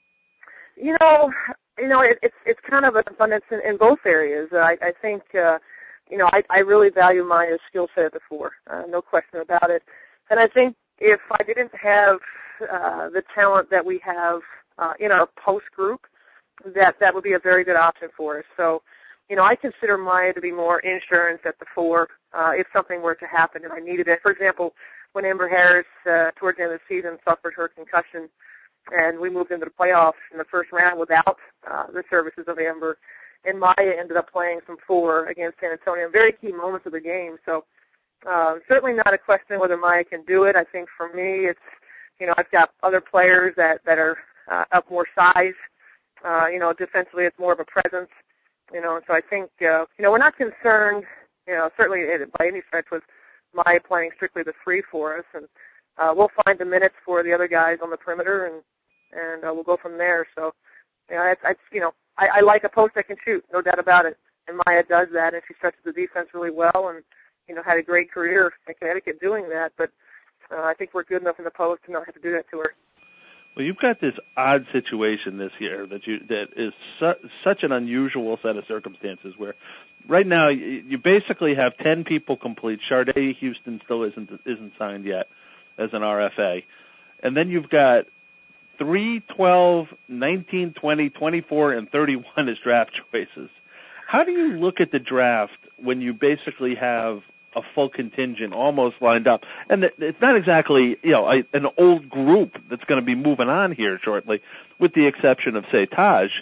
It's kind of an abundance in both areas. I think, I really value Maya's skill set at the 4, no question about it. And I think if I didn't have the talent that we have in our post group, that would be a very good option for us. So, I consider Maya to be more insurance at the 4 if something were to happen and I needed it. For example, when Amber Harris, towards the end of the season, suffered her concussion, and we moved into the playoffs in the first round without the services of Amber, and Maya ended up playing some 4 against San Antonio in very key moments of the game. So certainly not a question whether Maya can do it. I think for me, it's, I've got other players that are up more size. Defensively it's more of a presence. So I think, we're not concerned, certainly by any stretch with Maya playing strictly the 3 for us. And we'll find the minutes for the other guys on the perimeter, and we'll go from there. So, I like a post that can shoot, no doubt about it. And Maya does that, and she stretches the defense really well and, had a great career in Connecticut doing that. But I think we're good enough in the post to not have to do that to her. Well, you've got this odd situation this year that is such an unusual set of circumstances where right now you basically have 10 people complete. Sharday Houston still isn't signed yet as an RFA. And then you've got 3, 12, 19, 20, 24, and 31 as draft choices. How do you look at the draft when you basically have a full contingent almost lined up? And it's not exactly, an old group that's going to be moving on here shortly, with the exception of, say, Taj.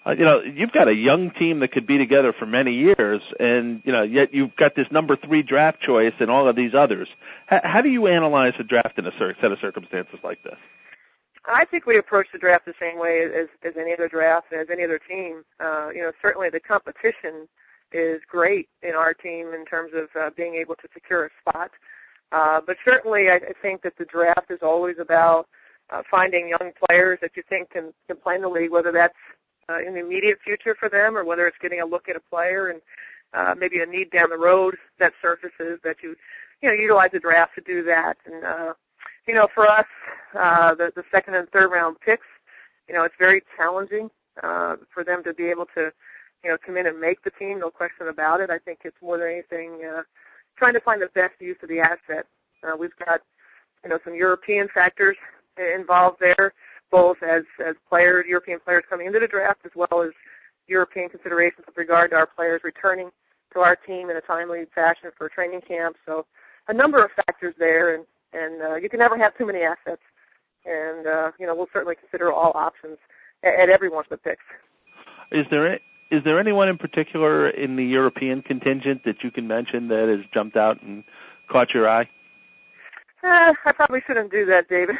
You've got a young team that could be together for many years, and yet you've got this number 3 draft choice and all of these others. How do you analyze a draft in a set of circumstances like this? I think we approach the draft the same way as any other draft, as any other team. Certainly the competition is great in our team in terms of being able to secure a spot. But certainly I think that the draft is always about finding young players that you think can play in the league, whether that's in the immediate future for them or whether it's getting a look at a player and maybe a need down the road that surfaces that you utilize the draft to do that. And, for us, the second and third round picks, it's very challenging for them to be able to, come in and make the team, no question about it. I think it's more than anything trying to find the best use of the asset. We've got, some European factors involved there, both as players, European players coming into the draft, as well as European considerations with regard to our players returning to our team in a timely fashion for training camp. So a number of factors there, and you can never have too many assets. And, we'll certainly consider all options at every one of the picks. Is there anyone in particular in the European contingent that you can mention that has jumped out and caught your eye? I probably shouldn't do that, David.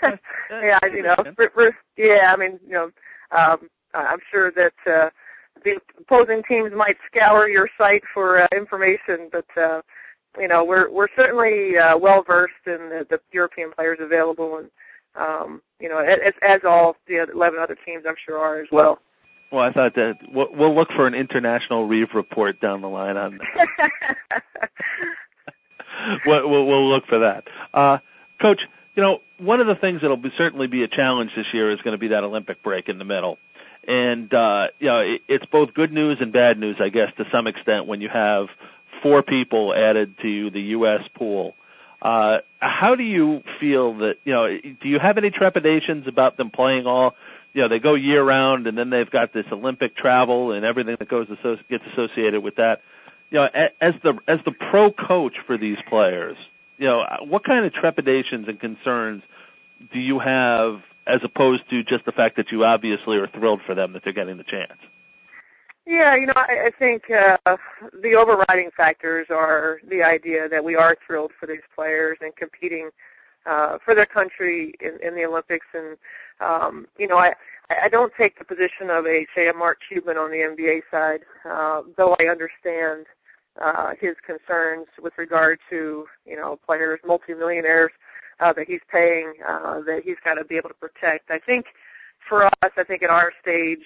I'm sure that the opposing teams might scour your site for information, but we're certainly well versed in the European players available, and as all the 11 other teams, I'm sure are as well. Well, I thought that we'll look for an international Reeve report down the line on that. We'll look for that. Coach, one of the things that'll certainly be a challenge this year is going to be that Olympic break in the middle. And, it's both good news and bad news, I guess, to some extent when you have 4 people added to the U.S. pool. How do you feel that, do you have any trepidations about them playing all, they go year round and then they've got this Olympic travel and everything that gets associated with that. As the pro coach for these players, what kind of trepidations and concerns do you have as opposed to just the fact that you obviously are thrilled for them that they're getting the chance? Yeah, I think the overriding factors are the idea that we are thrilled for these players and competing for their country in the Olympics. And, I don't take the position of a Mark Cuban on the NBA side, though I understand his concerns with regard to, players, multimillionaires that he's paying, that he's got to be able to protect. I think for us, at our stage,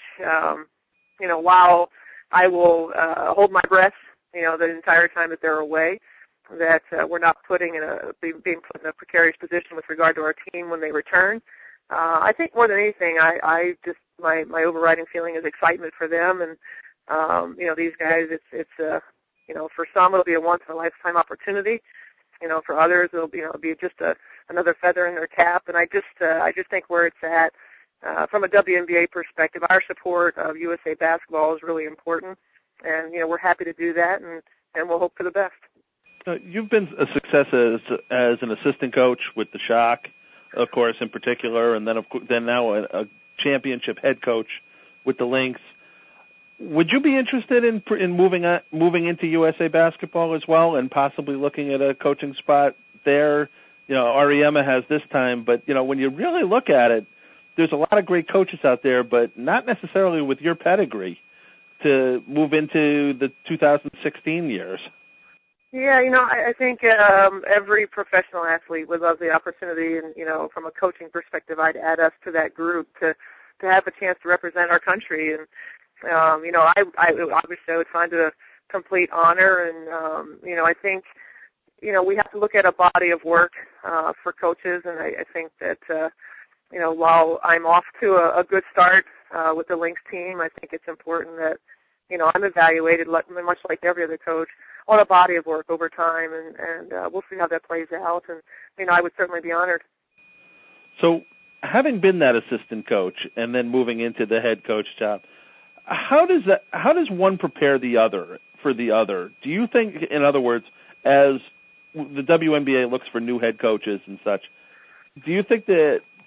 while I will hold my breath, the entire time that they're away, that we're not being put in a precarious position with regard to our team when they return. I think more than anything, I just my overriding feeling is excitement for them, and these guys. It's for some it'll be a once in a lifetime opportunity. For others it'll be just another feather in their cap. And I just think where it's at from a WNBA perspective, our support of USA basketball is really important, and we're happy to do that, and we'll hope for the best. You've been a success as an assistant coach with the Shock, of course, in particular, and then now a championship head coach with the Lynx. Would you be interested in moving into USA basketball as well, and possibly looking at a coaching spot there? Ariema has this time, but when you really look at it, there's a lot of great coaches out there, but not necessarily with your pedigree to move into the 2016 years. Yeah, I think every professional athlete would love the opportunity, and from a coaching perspective, I'd add us to that group to have a chance to represent our country. And I obviously would find it a complete honor, and I think we have to look at a body of work for coaches, and I think that while I'm off to a good start with the Lynx team, I think it's important that I'm evaluated much like every other coach on a body of work over time, and we'll see how that plays out. And I would certainly be honored. So, having been that assistant coach and then moving into the head coach job, how does one prepare the other for the other? Do you think, in other words, as the WNBA looks for new head coaches and such, do you think that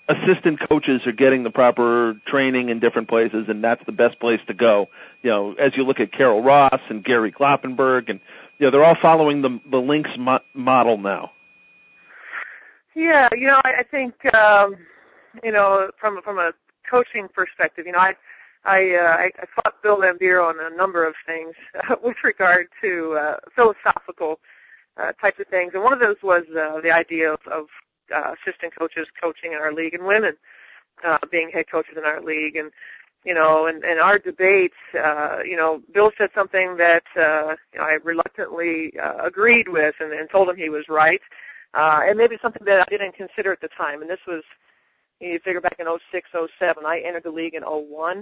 assistant coaches are getting the proper training in different places, and that's the best place to go. As you look at Carol Ross and Gary Kloppenberg, and they're all following the Lynx model now. Yeah, I think from a coaching perspective, I fought Bill Laimbeer on a number of things with regard to philosophical types of things, and one of those was the idea of assistant coaches coaching in our league and women being head coaches in our league, and our debates. Bill said something that I reluctantly agreed with, and told him he was right, and maybe something that I didn't consider at the time. And this was, you figure back in 06, 07, I entered the league in 01.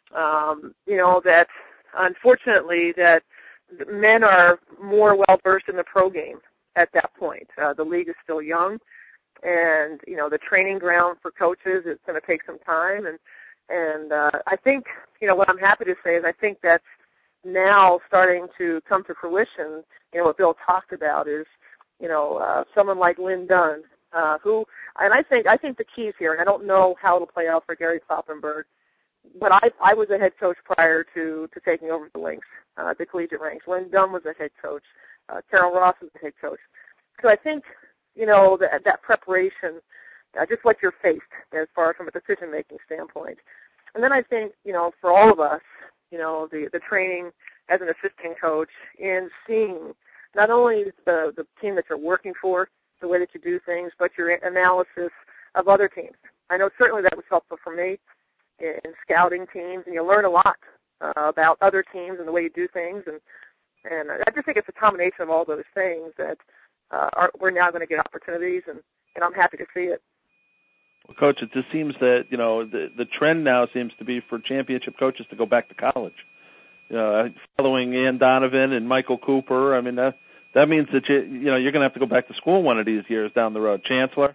That unfortunately that men are more well versed in the pro game at that point. The league is still young, and the training ground for coaches is going to take some time. And I think what I'm happy to say is I think that's now starting to come to fruition. What Bill talked about is someone like Lynn Dunn, who, and I think the keys here, and I don't know how it'll play out for Gary Kloppenberg, but I was a head coach prior to taking over the Lynx, the collegiate ranks. Lynn Dunn was a head coach. Carol Ross was the head coach. So I think, that preparation, just what you're faced as far as from a decision-making standpoint. And then I think, for all of us, the training as an assistant coach in seeing not only the team that you're working for, the way that you do things, but your analysis of other teams. I know certainly that was helpful for me in scouting teams, and you learn a lot about other teams and the way you do things, and I just think it's a combination of all those things that we're now going to get opportunities, and I'm happy to see it. Well, Coach, it just seems that the trend now seems to be for championship coaches to go back to college. Following Ann Donovan and Michael Cooper, I mean that means that you're going to have to go back to school one of these years down the road. Chancellor.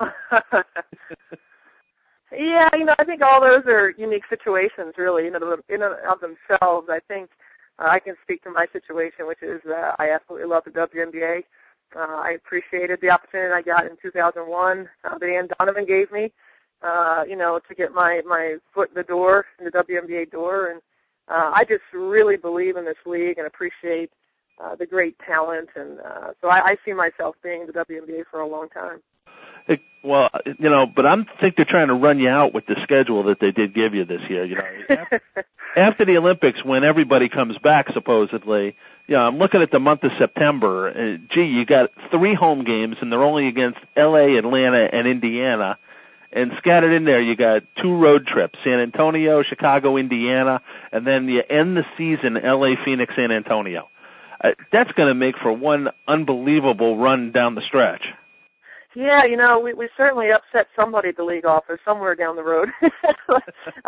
Yeah, I think all those are unique situations, really, in and of themselves. I think I can speak to my situation, which is I absolutely love the WNBA. I appreciated the opportunity I got in 2001 that Ann Donovan gave me, to get my foot in the door, in the WNBA door. And I just really believe in this league and appreciate the great talent. And so I see myself being in the WNBA for a long time. Well, but I think they're trying to run you out with the schedule that they did give you this year. After the Olympics, when everybody comes back, supposedly, I'm looking at the month of September. You got 3 home games, and they're only against L.A., Atlanta, and Indiana. And scattered in there, you got 2 road trips, San Antonio, Chicago, Indiana, and then you end the season, L.A., Phoenix, San Antonio. That's going to make for one unbelievable run down the stretch. Yeah, we certainly upset somebody at the league office somewhere down the road. But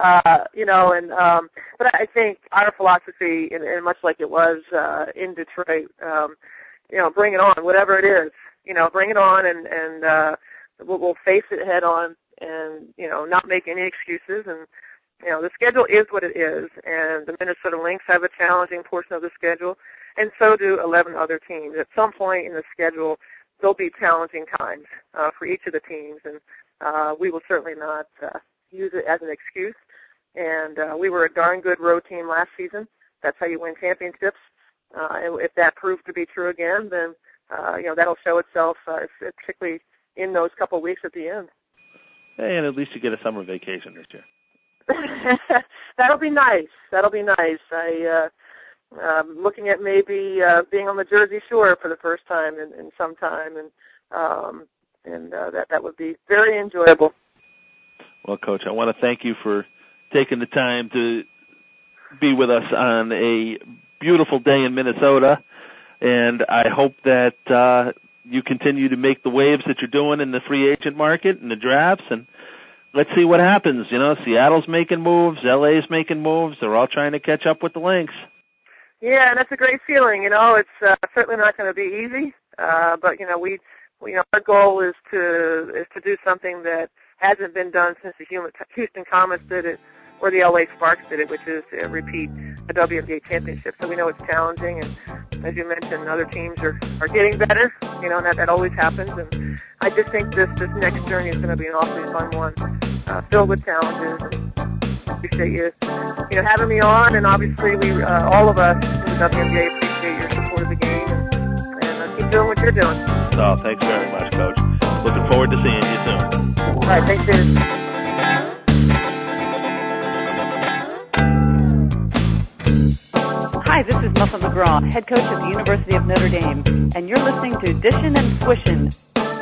I think our philosophy, and much like it was in Detroit, bring it on, whatever it is, bring it on, and we'll face it head on, and not make any excuses. And the schedule is what it is, and the Minnesota Lynx have a challenging portion of the schedule, and so do 11 other teams. At some point in the schedule, there'll be challenging times for each of the teams, and we will certainly not use it as an excuse. And we were a darn good road team last season. That's how you win championships. And if that proves to be true again, then that'll show itself, particularly in those couple of weeks at the end. Hey, and at least you get a summer vacation this year. That'll be nice. Looking at maybe being on the Jersey Shore for the first time in some time, and that would be very enjoyable. Well, Coach, I want to thank you for taking the time to be with us on a beautiful day in Minnesota, and I hope that you continue to make the waves that you're doing in the free agent market and the drafts, and let's see what happens. Seattle's making moves, LA's making moves. They're all trying to catch up with the Lynx. Yeah, and that's a great feeling. It's certainly not going to be easy, but our goal is to do something that hasn't been done since the Houston Comets did it or the LA Sparks did it, which is to repeat a WNBA championship. So we know it's challenging, and as you mentioned, other teams are getting better, and that always happens. And I just think this next journey is going to be an awfully fun one, filled with challenges. And appreciate you having me on, and obviously we all of us in the WNBA appreciate your support of the game, and keep doing what you're doing. Oh, thanks very much, Coach. Looking forward to seeing you soon. All right, thanks, David. Hi, this is Muffet McGraw, head coach at the University of Notre Dame, and you're listening to Dishin' and Swishin'.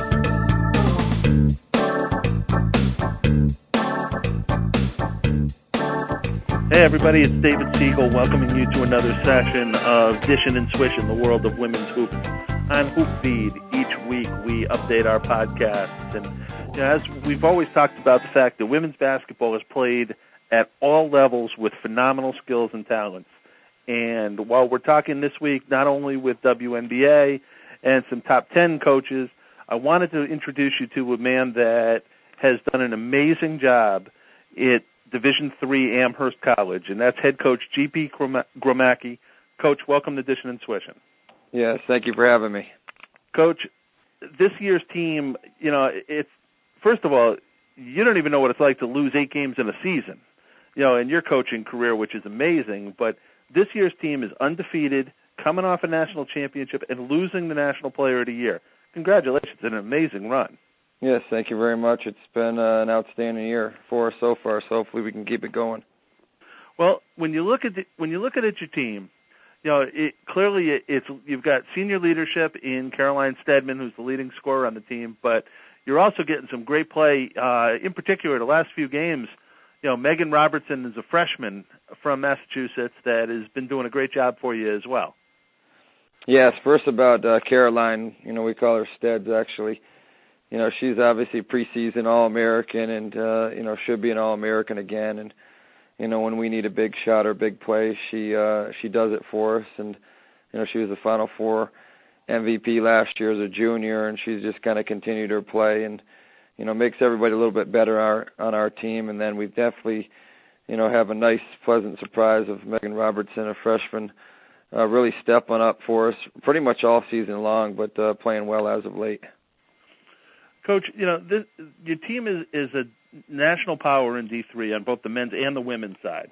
Hey everybody, it's David Siegel welcoming you to another session of Dishin' and Swishin', the world of women's hoops on HoopFeed. Each week we update our podcasts, and as we've always talked about the fact that women's basketball is played at all levels with phenomenal skills and talents. And while we're talking this week not only with WNBA and some top 10 coaches, I wanted to introduce you to a man that has done an amazing job at Division III Amherst College, and that's head coach G.P. Gromacki. Coach, welcome to Dishin' and Swishin'. Yes, thank you for having me. Coach, this year's team, it's first of all, you don't even know what it's like to lose 8 games in a season, in your coaching career, which is amazing. But this year's team is undefeated, coming off a national championship, and losing the National Player of the Year. Congratulations, an amazing run. Yes, thank you very much. It's been an outstanding year for us so far, so hopefully we can keep it going. Well, when you look at your team, clearly you've got senior leadership in Caroline Stedman, who's the leading scorer on the team, but you're also getting some great play. In particular, the last few games, Megan Robertson is a freshman from Massachusetts that has been doing a great job for you as well. Yes, first about Caroline, we call her Steds actually. She's obviously preseason All-American and, should be an All-American again. And, when we need a big shot or big play, she does it for us. And, she was the Final Four MVP last year as a junior, and she's just kind of continued her play and, makes everybody a little bit better on our team. And then we definitely, have a nice, pleasant surprise of Megan Robertson, a freshman, really stepping up for us pretty much all season long, but playing well as of late. Coach, your team is a national power in D3 on both the men's and the women's side.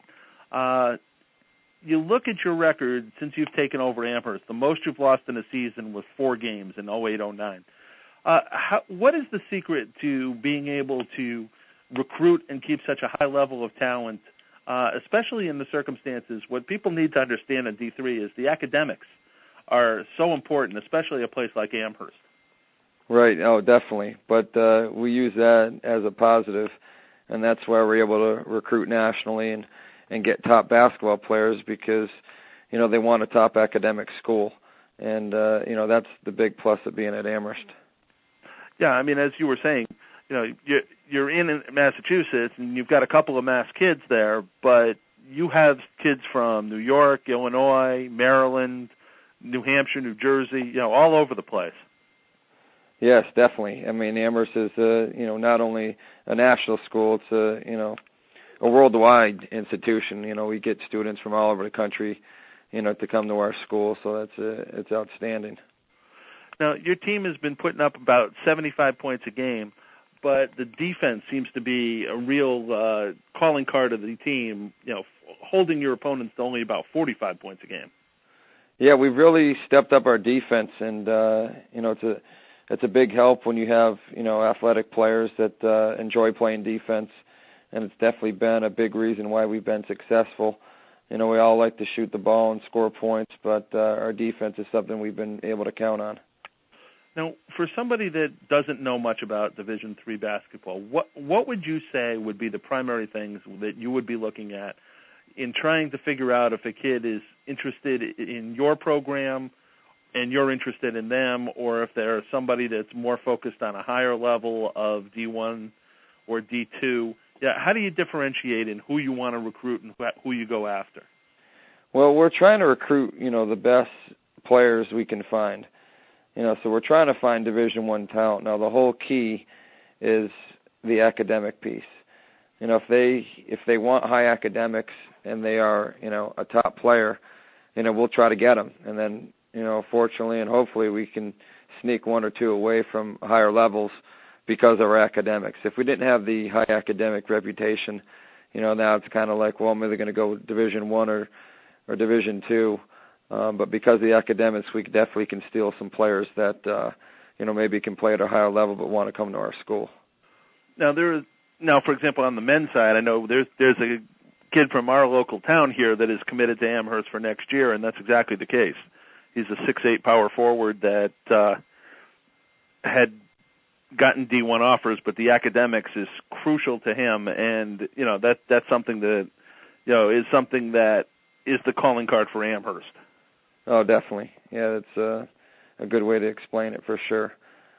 You look at your record since you've taken over Amherst. The most you've lost in a season was 4 games in 08-09. What is the secret to being able to recruit and keep such a high level of talent, especially in the circumstances? What people need to understand in D3 is the academics are so important, especially a place like Amherst. Right. Oh, definitely. But we use that as a positive, and that's why we're able to recruit nationally and get top basketball players because, they want a top academic school. And, that's the big plus of being at Amherst. Yeah, I mean, as you were saying, you're in Massachusetts, and you've got a couple of Mass kids there, but you have kids from New York, Illinois, Maryland, New Hampshire, New Jersey, all over the place. Yes, definitely. I mean, Amherst is, not only a national school, it's a worldwide institution. We get students from all over the country, to come to our school, so it's outstanding. Now, your team has been putting up about 75 points a game, but the defense seems to be a real calling card of the team, holding your opponents to only about 45 points a game. Yeah, we've really stepped up our defense, and, it's a big help when you have, athletic players that enjoy playing defense, and it's definitely been a big reason why we've been successful. We all like to shoot the ball and score points, but our defense is something we've been able to count on. Now, for somebody that doesn't know much about Division III basketball, what would you say would be the primary things that you would be looking at in trying to figure out if a kid is interested in your program and you're interested in them, or if there's somebody that's more focused on a higher level of D1 or D2? Yeah, how do you differentiate in who you want to recruit and who you go after? Well, we're trying to recruit, the best players we can find. So we're trying to find Division I talent. Now, the whole key is the academic piece. if they want high academics and they are, a top player, we'll try to get them. And then, fortunately and hopefully we can sneak one or two away from higher levels because of our academics. If we didn't have the high academic reputation, now it's kind of like, well, I'm either going to go Division I or Division II. But because of the academics, we definitely can steal some players that, maybe can play at a higher level but want to come to our school. Now, for example, on the men's side, I know there's a kid from our local town here that is committed to Amherst for next year, and that's exactly the case. He's a 6'8" power forward that had gotten D1 offers, but the academics is crucial to him, and that's something that is something that is the calling card for Amherst. Oh, definitely. Yeah, that's a good way to explain it for sure.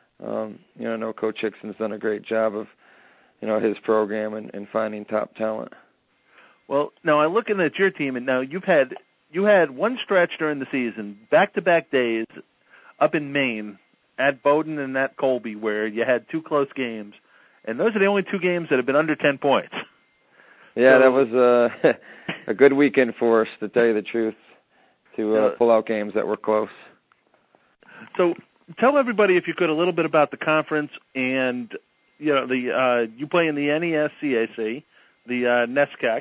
I know Coach Hickson's done a great job of his program and finding top talent. Well, now I'm looking at your team, and now you had one stretch during the season, back-to-back days up in Maine at Bowdoin and at Colby, where you had two close games, and those are the only two games that have been under 10 points. Yeah, that was a good weekend for us, to tell you the truth, to pull out games that were close. So tell everybody, if you could, a little bit about the conference and you play in the NESCAC, the NESCAC,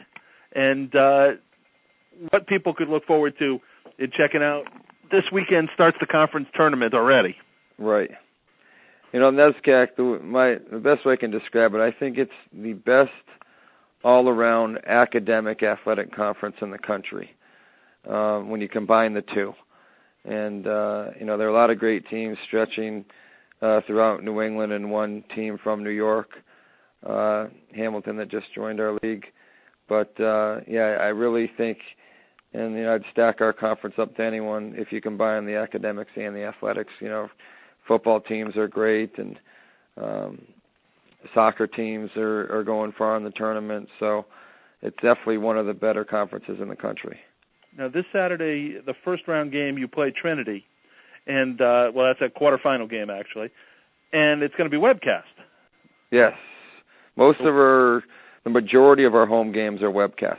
and what people could look forward to in checking out. This weekend starts the conference tournament already. Right. NESCAC, the best way I can describe it, I think it's the best all-around academic athletic conference in the country when you combine the two. And, there are a lot of great teams stretching throughout New England and one team from New York, Hamilton, that just joined our league. But, I really think, and I'd stack our conference up to anyone if you combine the academics and the athletics. Football teams are great, and soccer teams are going far in the tournament. So it's definitely one of the better conferences in the country. Now, this Saturday, the first-round game, you play Trinity. And, that's a quarterfinal game, actually. And it's going to be webcast. Yes. The majority of our home games are webcast.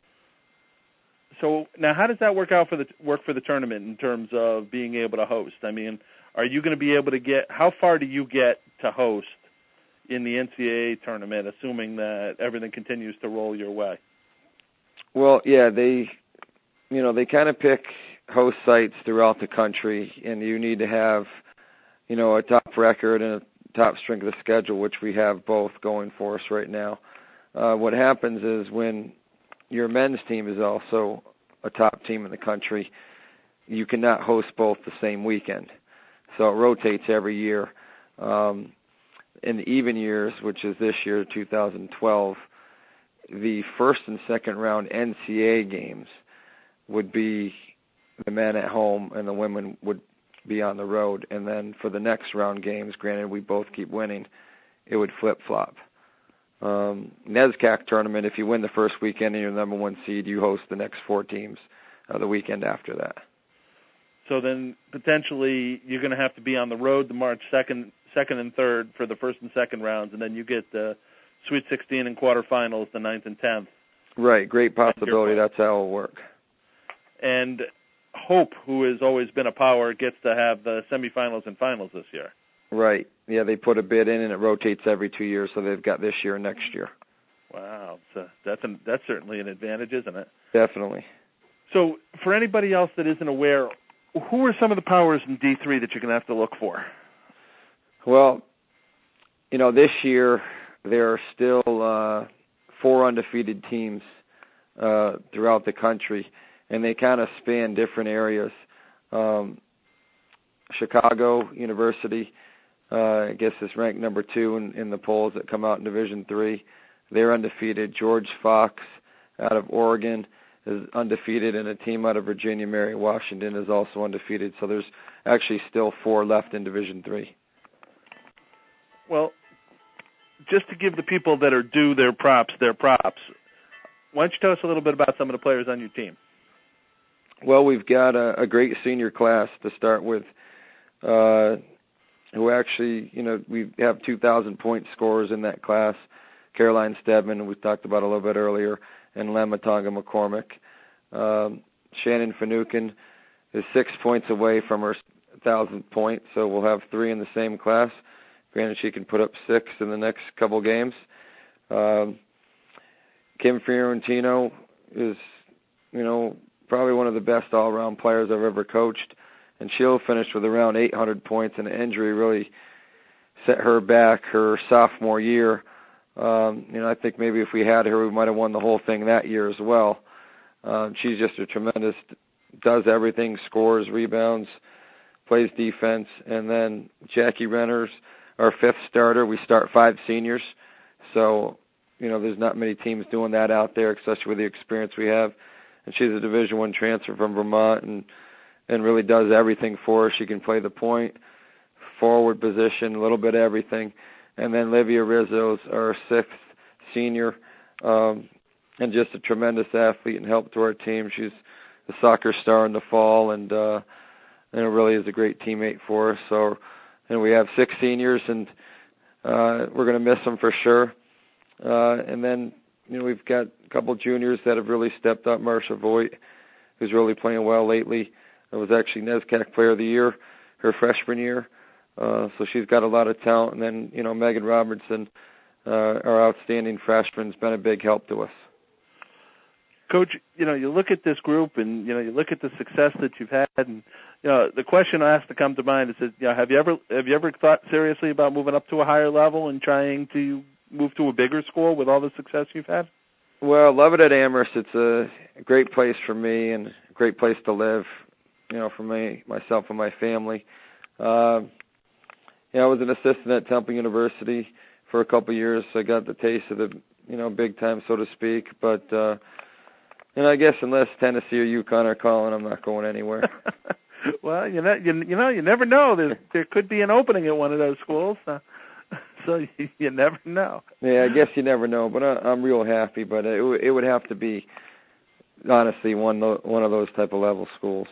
So now how does that work for the tournament in terms of being able to host? I mean, are you going to be able to how far do you get to host in the NCAA tournament, assuming that everything continues to roll your way? Well, yeah, they kind of pick host sites throughout the country, and you need to have, a top record and a top strength of the schedule, which we have both going for us right now. What happens is when your men's team is also a top team in the country, you cannot host both the same weekend. So it rotates every year. In the even years, which is this year, 2012, the first and second round NCAA games would be the men at home and the women would be on the road. And then for the next round games, granted we both keep winning, it would flip-flop. NESCAC tournament, if you win the first weekend and you're the number one seed, you host the next four teams the weekend after that. So then potentially you're going to have to be on the road the March 2nd and 3rd for the first and second rounds, and then you get the Sweet 16 and quarterfinals the 9th and 10th. Right, great possibility. That's how it'll work. And Hope, who has always been a power, gets to have the semifinals and finals this year. Right. Yeah, they put a bid in, and it rotates every 2 years, so they've got this year and next year. Wow. So that's certainly an advantage, isn't it? Definitely. So for anybody else that isn't aware, who are some of the powers in D3 that you're going to have to look for? Well, this year there are still 4 undefeated teams throughout the country, and they kind of span different areas. Chicago University, I guess, is ranked number 2 in the polls that come out in Division III. They're undefeated. George Fox out of Oregon is undefeated, and a team out of Virginia, Mary Washington, is also undefeated. So there's actually still 4 left in Division III. Well, just to give the people that are due their props, why don't you tell us a little bit about some of the players on your team? Well, we've got a great senior class to start with, who actually, we have 2,000-point scorers in that class, Caroline Stedman, we talked about a little bit earlier, and Lemma Tonga McCormick. Shannon Finucane is 6 points away from her 1,000th point, so we'll have 3 in the same class. Granted, she can put up 6 in the next couple games. Kim Fiorentino is, probably one of the best all-around players I've ever coached, and she'll finish with around 800 points, and the injury really set her back her sophomore year. I think maybe if we had her, we might have won the whole thing that year as well. She's just a tremendous, does everything, scores, rebounds, plays defense. And then Jackie Renner's our 5th starter. We start 5 seniors. So, there's not many teams doing that out there, especially with the experience we have. And she's a Division I transfer from Vermont and really does everything for us. She can play the point, forward position, a little bit of everything. And then Livia Rizzo's our 6th senior, and just a tremendous athlete and help to our team. She's a soccer star in the fall, and it really is a great teammate for us. So, we have 6 seniors, and we're going to miss them for sure. And then, we've got a couple juniors that have really stepped up. Marsha Voigt, who's really playing well lately. It was actually NESCAC Player of the Year her freshman year. So she's got a lot of talent. And then, Megan Robertson, our outstanding freshman, has been a big help to us. Coach, you look at this group and, you look at the success that you've had, and, the question has to come to mind is, have you ever thought seriously about moving up to a higher level and trying to move to a bigger school with all the success you've had? Well, love it at Amherst. It's a great place for me and a great place to live, for myself and my family. I was an assistant at Temple University for a couple of years. So I got the taste of the, big time, so to speak. But, I guess unless Tennessee or UConn are calling, I'm not going anywhere. Well, you never know. There could be an opening at one of those schools. So you never know. Yeah, I guess you never know. But I'm real happy. But it would have to be, honestly, one of those type of level schools.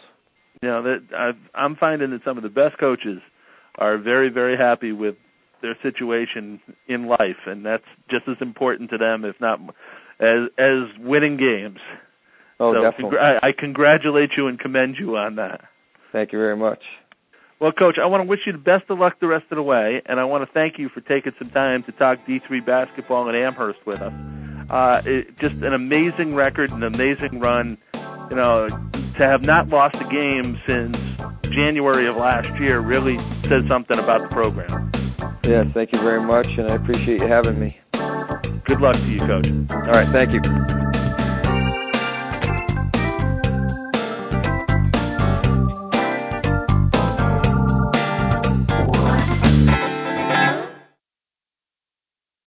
I'm finding that some of the best coaches are very, very happy with their situation in life, and that's just as important to them, if not as winning games. Oh, so definitely. I congratulate you and commend you on that. Thank you very much. Well, Coach, I want to wish you the best of luck the rest of the way, and I want to thank you for taking some time to talk D3 basketball in Amherst with us. Just an amazing record, an amazing run. To have not lost a game since January of last year really says something about the program. Yes, thank you very much, and I appreciate you having me. Good luck to you, Coach. All right, thank you.